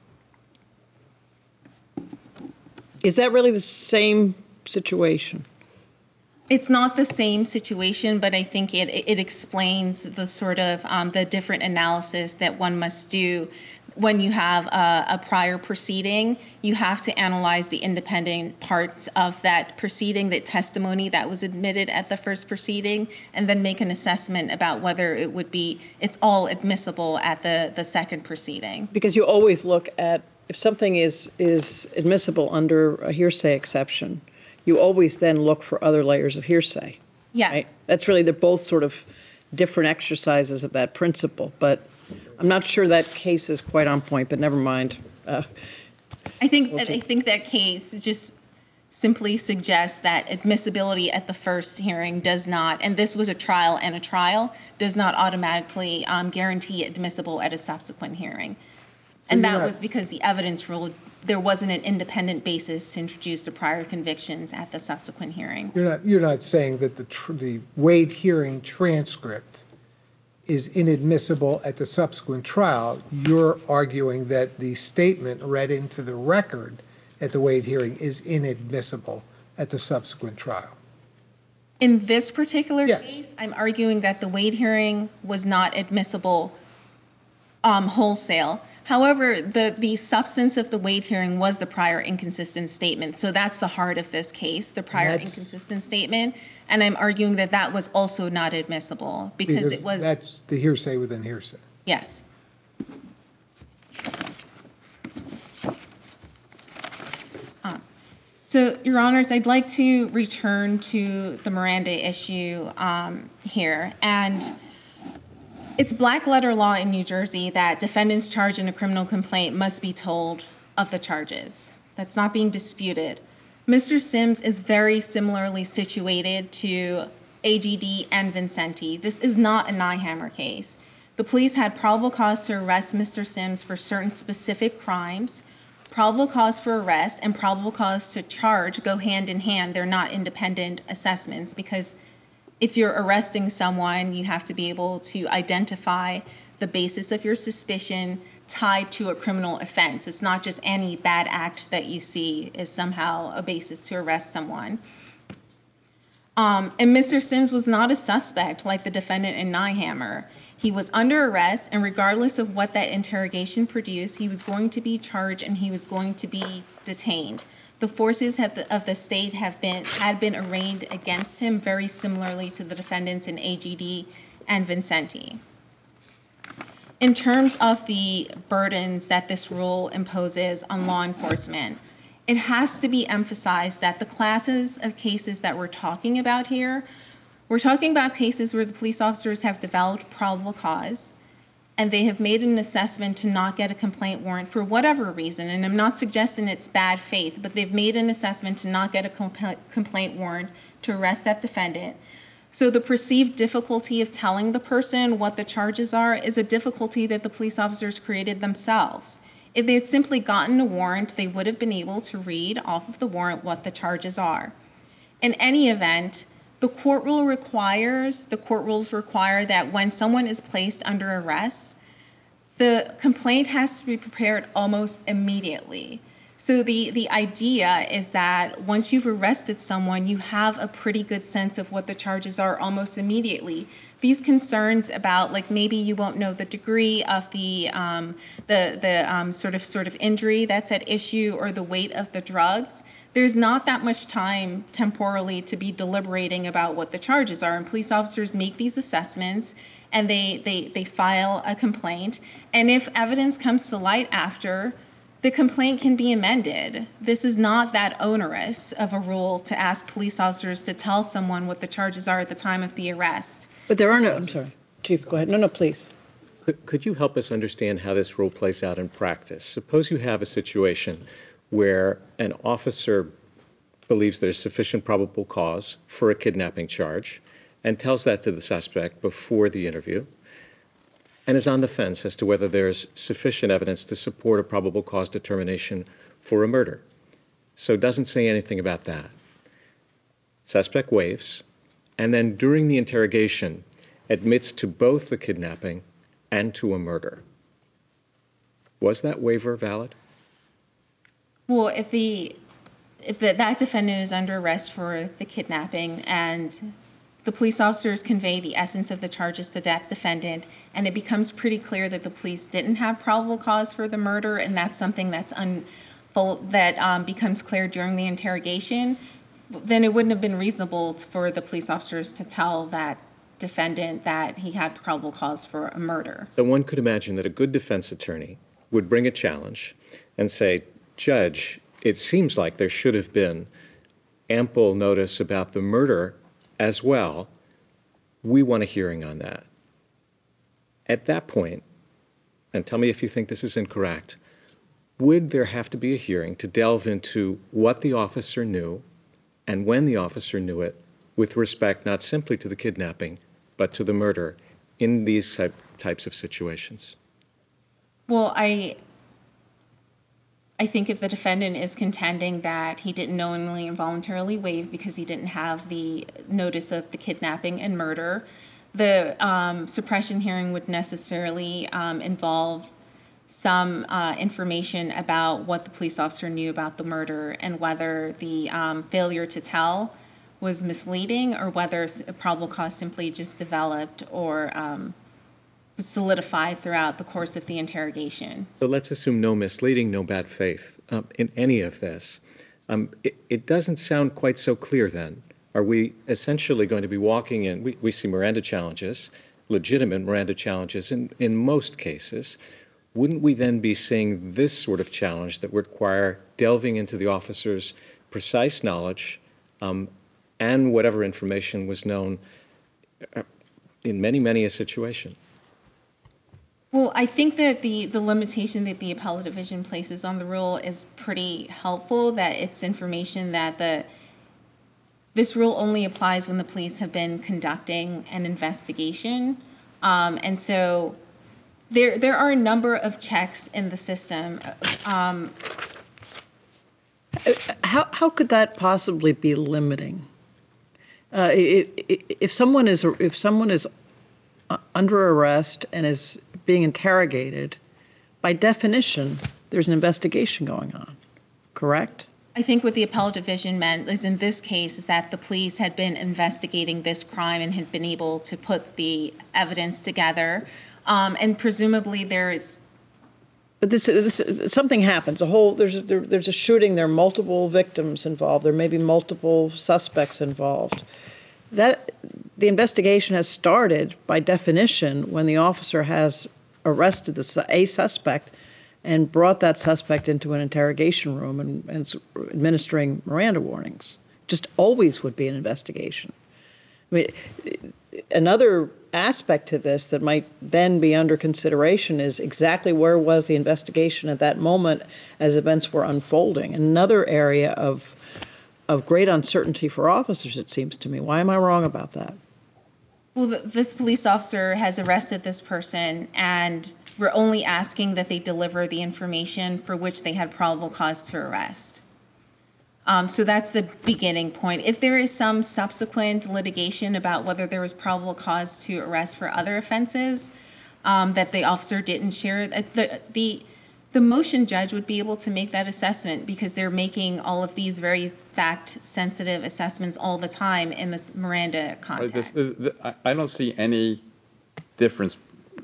Speaker 8: Is that really the same situation?
Speaker 5: It's not the same situation, but I think it it explains the sort of um, the different analysis that one must do when you have a, a prior proceeding, you have to analyze the independent parts of that proceeding, that testimony that was admitted at the first proceeding, and then make an assessment about whether it would be, it's all admissible at the, the second proceeding.
Speaker 8: Because you always look at, if something is, is admissible under a hearsay exception, you always then look for other layers of hearsay.
Speaker 5: Yes.
Speaker 8: Right? That's really, they're both sort of different exercises of that principle, but I'm not sure that case is quite on point, but never mind. Uh,
Speaker 5: I think I think that case just simply suggests that admissibility at the first hearing does not, and this was a trial and a trial, does not automatically um, guarantee admissible at a subsequent hearing. And that was because the evidence rule, there wasn't an independent basis to introduce the prior convictions at the subsequent hearing.
Speaker 12: You're not, you're not saying that the, tr- the Wade hearing transcript is inadmissible at the subsequent trial. You're arguing that the statement read into the record at the Wade hearing is inadmissible at the subsequent trial.
Speaker 5: In this particular
Speaker 12: Yes.
Speaker 5: case, I'm arguing that the Wade hearing was not admissible um, wholesale. However, the, the substance of the Wade hearing was the prior inconsistent statement. So that's the heart of this case, the prior
Speaker 12: That's-
Speaker 5: inconsistent statement. And I'm arguing that that was also not admissible because it was,
Speaker 12: That's the hearsay within hearsay.
Speaker 5: yes. Uh, So, Your Honors, I'd like to return to the Miranda issue um, here. And it's black letter law in New Jersey that defendants charged in a criminal complaint must be told of the charges. That's not being disputed. Mister Sims is very similarly situated to A G D and Vincenti. This is not a Nyhammer case. The police had probable cause to arrest Mister Sims for certain specific crimes. Probable cause for arrest and probable cause to charge go hand in hand. They're not independent assessments because if you're arresting someone, you have to be able to identify the basis of your suspicion tied to a criminal offense. It's not just any bad act that you see is somehow a basis to arrest someone. Um, and Mister Sims was not a suspect like the defendant in Nyhammer. He was under arrest, and regardless of what that interrogation produced, he was going to be charged and he was going to be detained. The forces of the, of the state have been had been arraigned against him very similarly to the defendants in A G D and Vincenti. In terms of the burdens that this rule imposes on law enforcement, it has to be emphasized that the classes of cases that we're talking about here, we're talking about cases where the police officers have developed probable cause and they have made an assessment to not get a complaint warrant for whatever reason. And I'm not suggesting it's bad faith, but they've made an assessment to not get a compl- complaint warrant to arrest that defendant. So the perceived difficulty of telling the person what the charges are is a difficulty that the police officers created themselves. If they had simply gotten a warrant, they would have been able to read off of the warrant what the charges are. In any event, the court rule requires, the court rules require that when someone is placed under arrest, the complaint has to be prepared almost immediately. So the, the idea is that once you've arrested someone, you have a pretty good sense of what the charges are almost immediately. These concerns about, like, maybe you won't know the degree of the um, the the um, sort of sort of injury that's at issue or the weight of the drugs. There's not that much time temporally to be deliberating about what the charges are, and police officers make these assessments and they they they file a complaint. And if evidence comes to light after, the complaint can be amended. This is not that onerous of a rule to ask police officers to tell someone what the charges are at the time of the arrest.
Speaker 8: But there are no, I'm sorry, Chief, go ahead. No, no, please.
Speaker 1: Could, could you help us understand how this rule plays out in practice? Suppose you have a situation where an officer believes there's sufficient probable cause for a kidnapping charge and tells that to the suspect before the interview and is on the fence as to whether there's sufficient evidence to support a probable cause determination for a murder. So doesn't say anything about that. Suspect waives, and then during the interrogation admits to both the kidnapping and to a murder. Was that waiver valid?
Speaker 5: Well, if the if the, that defendant is under arrest for the kidnapping and The police officers convey the essence of the charges to that defendant, and it becomes pretty clear that the police didn't have probable cause for the murder, and that's something that's unfold that um, becomes clear during the interrogation. Then it wouldn't have been reasonable for the police officers to tell that defendant that he had probable cause for a murder.
Speaker 1: So one could imagine that a good defense attorney would bring a challenge and say, Judge, it seems like there should have been ample notice about the murder as well. We want a hearing on that. At that point, and tell me if you think this is incorrect, would there have to be a hearing to delve into what the officer knew and when the officer knew it with respect not simply to the kidnapping, but to the murder in these type, types of situations?
Speaker 5: Well, I I think if the defendant is contending that he didn't knowingly and voluntarily waive because he didn't have the notice of the kidnapping and murder, the um, suppression hearing would necessarily um, involve some uh, information about what the police officer knew about the murder and whether the um, failure to tell was misleading or whether a probable cause simply just developed or um, solidified throughout the course of the interrogation.
Speaker 1: So let's assume no misleading, no bad faith um, in any of this. Um, it, it doesn't sound quite so clear then. Are we essentially going to be walking in, we, we see Miranda challenges, legitimate Miranda challenges in, in most cases. Wouldn't we then be seeing this sort of challenge that would require delving into the officer's precise knowledge um, and whatever information was known in many, many a situation?
Speaker 5: Well, I think that the, the limitation that the appellate division places on the rule is pretty helpful, that it's information that the this rule only applies when the police have been conducting an investigation. Um, and so there there are a number of checks in the system. Um,
Speaker 8: How, how could that possibly be limiting? Uh, i- i- if someone is if someone is under arrest and is being interrogated, by definition, there's an investigation going on, correct?
Speaker 5: I think what the appellate division meant is in this case is that the police had been investigating this crime and had been able to put the evidence together, um, and presumably there is.
Speaker 8: But this, this something happens. A whole there's a, there, there's a shooting. There are multiple victims involved. There may be multiple suspects involved. That the investigation has started by definition when the officer has arrested the a suspect and brought that suspect into an interrogation room and, and is administering Miranda warnings. Just always would be an investigation. I mean, another aspect to this that might then be under consideration is exactly where was the investigation at that moment as events were unfolding. Another area of of great uncertainty for officers, it seems to me. Why am I wrong about that?
Speaker 5: Well, th- this police officer has arrested this person, and we're only asking that they deliver the information for which they had probable cause to arrest. Um, so that's the beginning point. If there is some subsequent litigation about whether there was probable cause to arrest for other offenses um, that the officer didn't share, the, the the motion judge would be able to make that assessment because they're making all of these very fact-sensitive assessments all the time in this Miranda context.
Speaker 7: This, the, the, I don't see any difference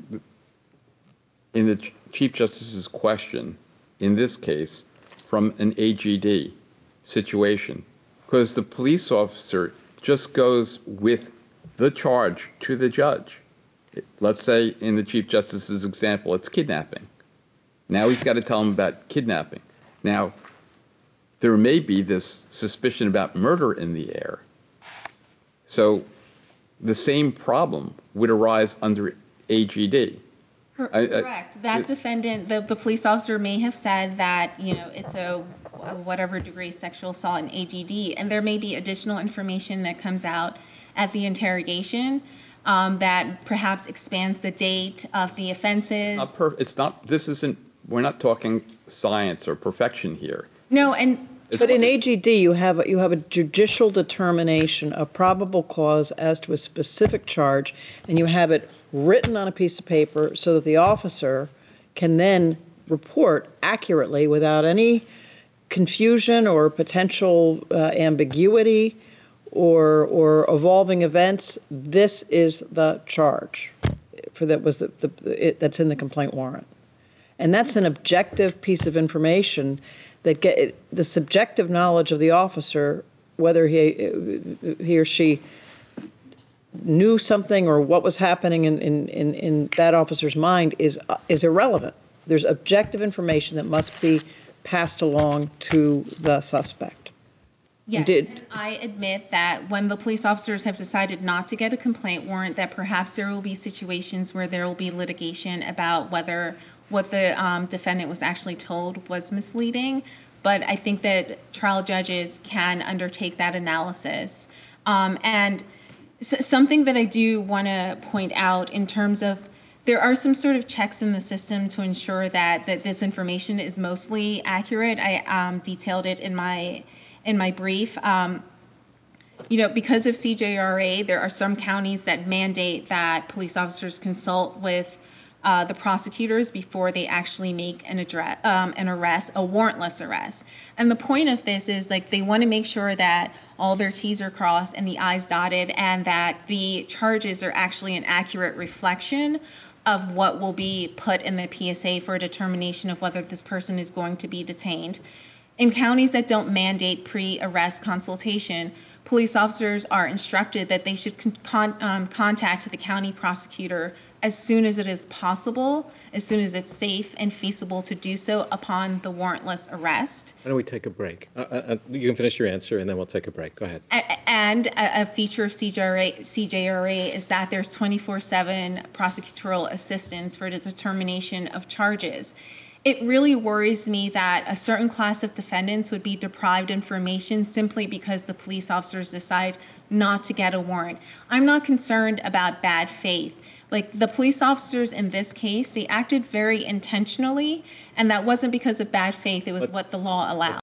Speaker 7: in the Chief Justice's question in this case from an A G D situation, because the police officer just goes with the charge to the judge. Let's say in the Chief Justice's example, it's kidnapping. Now he's got to tell him about kidnapping. Now, there may be this suspicion about murder in the air. So the same problem would arise under A G D.
Speaker 5: Correct. I, I, that defendant, the, the police officer may have said that, you know, it's a, a whatever degree sexual assault in A G D, and there may be additional information that comes out at the interrogation um, that perhaps expands the date of the offenses.
Speaker 7: It's not, per, it's not, this isn't, we're not talking science or perfection here.
Speaker 5: No, and
Speaker 8: it's but in A G D you have a, you have a judicial determination of probable cause as to a specific charge, and you have it written on a piece of paper so that the officer can then report accurately without any confusion or potential uh, ambiguity or, or evolving events, this is the charge for that was the, the, it, that's in the complaint warrant. And that's an objective piece of information that get the subjective knowledge of the officer, whether he, he or she knew something or what was happening in, in, in, in that officer's mind is, is irrelevant. There's objective information that must be passed along to the suspect.
Speaker 5: Yes,
Speaker 8: Did,
Speaker 5: and I admit that when the police officers have decided not to get a complaint warrant, that perhaps there will be situations where there will be litigation about whether what the um, defendant was actually told was misleading. But I think that trial judges can undertake that analysis. Um, and s- something that I do want to point out in terms of there are some sort of checks in the system to ensure that, that this information is mostly accurate. I um, detailed it in my in my brief. Um, you know, because of C J R A, there are some counties that mandate that police officers consult with uh, the prosecutors before they actually make an address, um, an arrest, a warrantless arrest. And the point of this is like they want to make sure that all their T's are crossed and the I's dotted, and that the charges are actually an accurate reflection of what will be put in the P S A for a determination of whether this person is going to be detained. In counties that don't mandate pre-arrest consultation, police officers are instructed that they should con- um, contact the county prosecutor as soon as it is possible, as soon as it's safe and feasible to do so upon the warrantless arrest.
Speaker 1: Why don't we take a break? Uh, uh, you can finish your answer, and then we'll take a break. Go ahead.
Speaker 5: A- And a, a feature of C J R A, C J R A is that there's twenty-four seven prosecutorial assistance for the determination of charges. It really worries me that a certain class of defendants would be deprived information simply because the police officers decide not to get a warrant. I'm not concerned about bad faith. Like the police officers in this case, they acted very intentionally, and that wasn't because of bad faith. It was what the law allowed.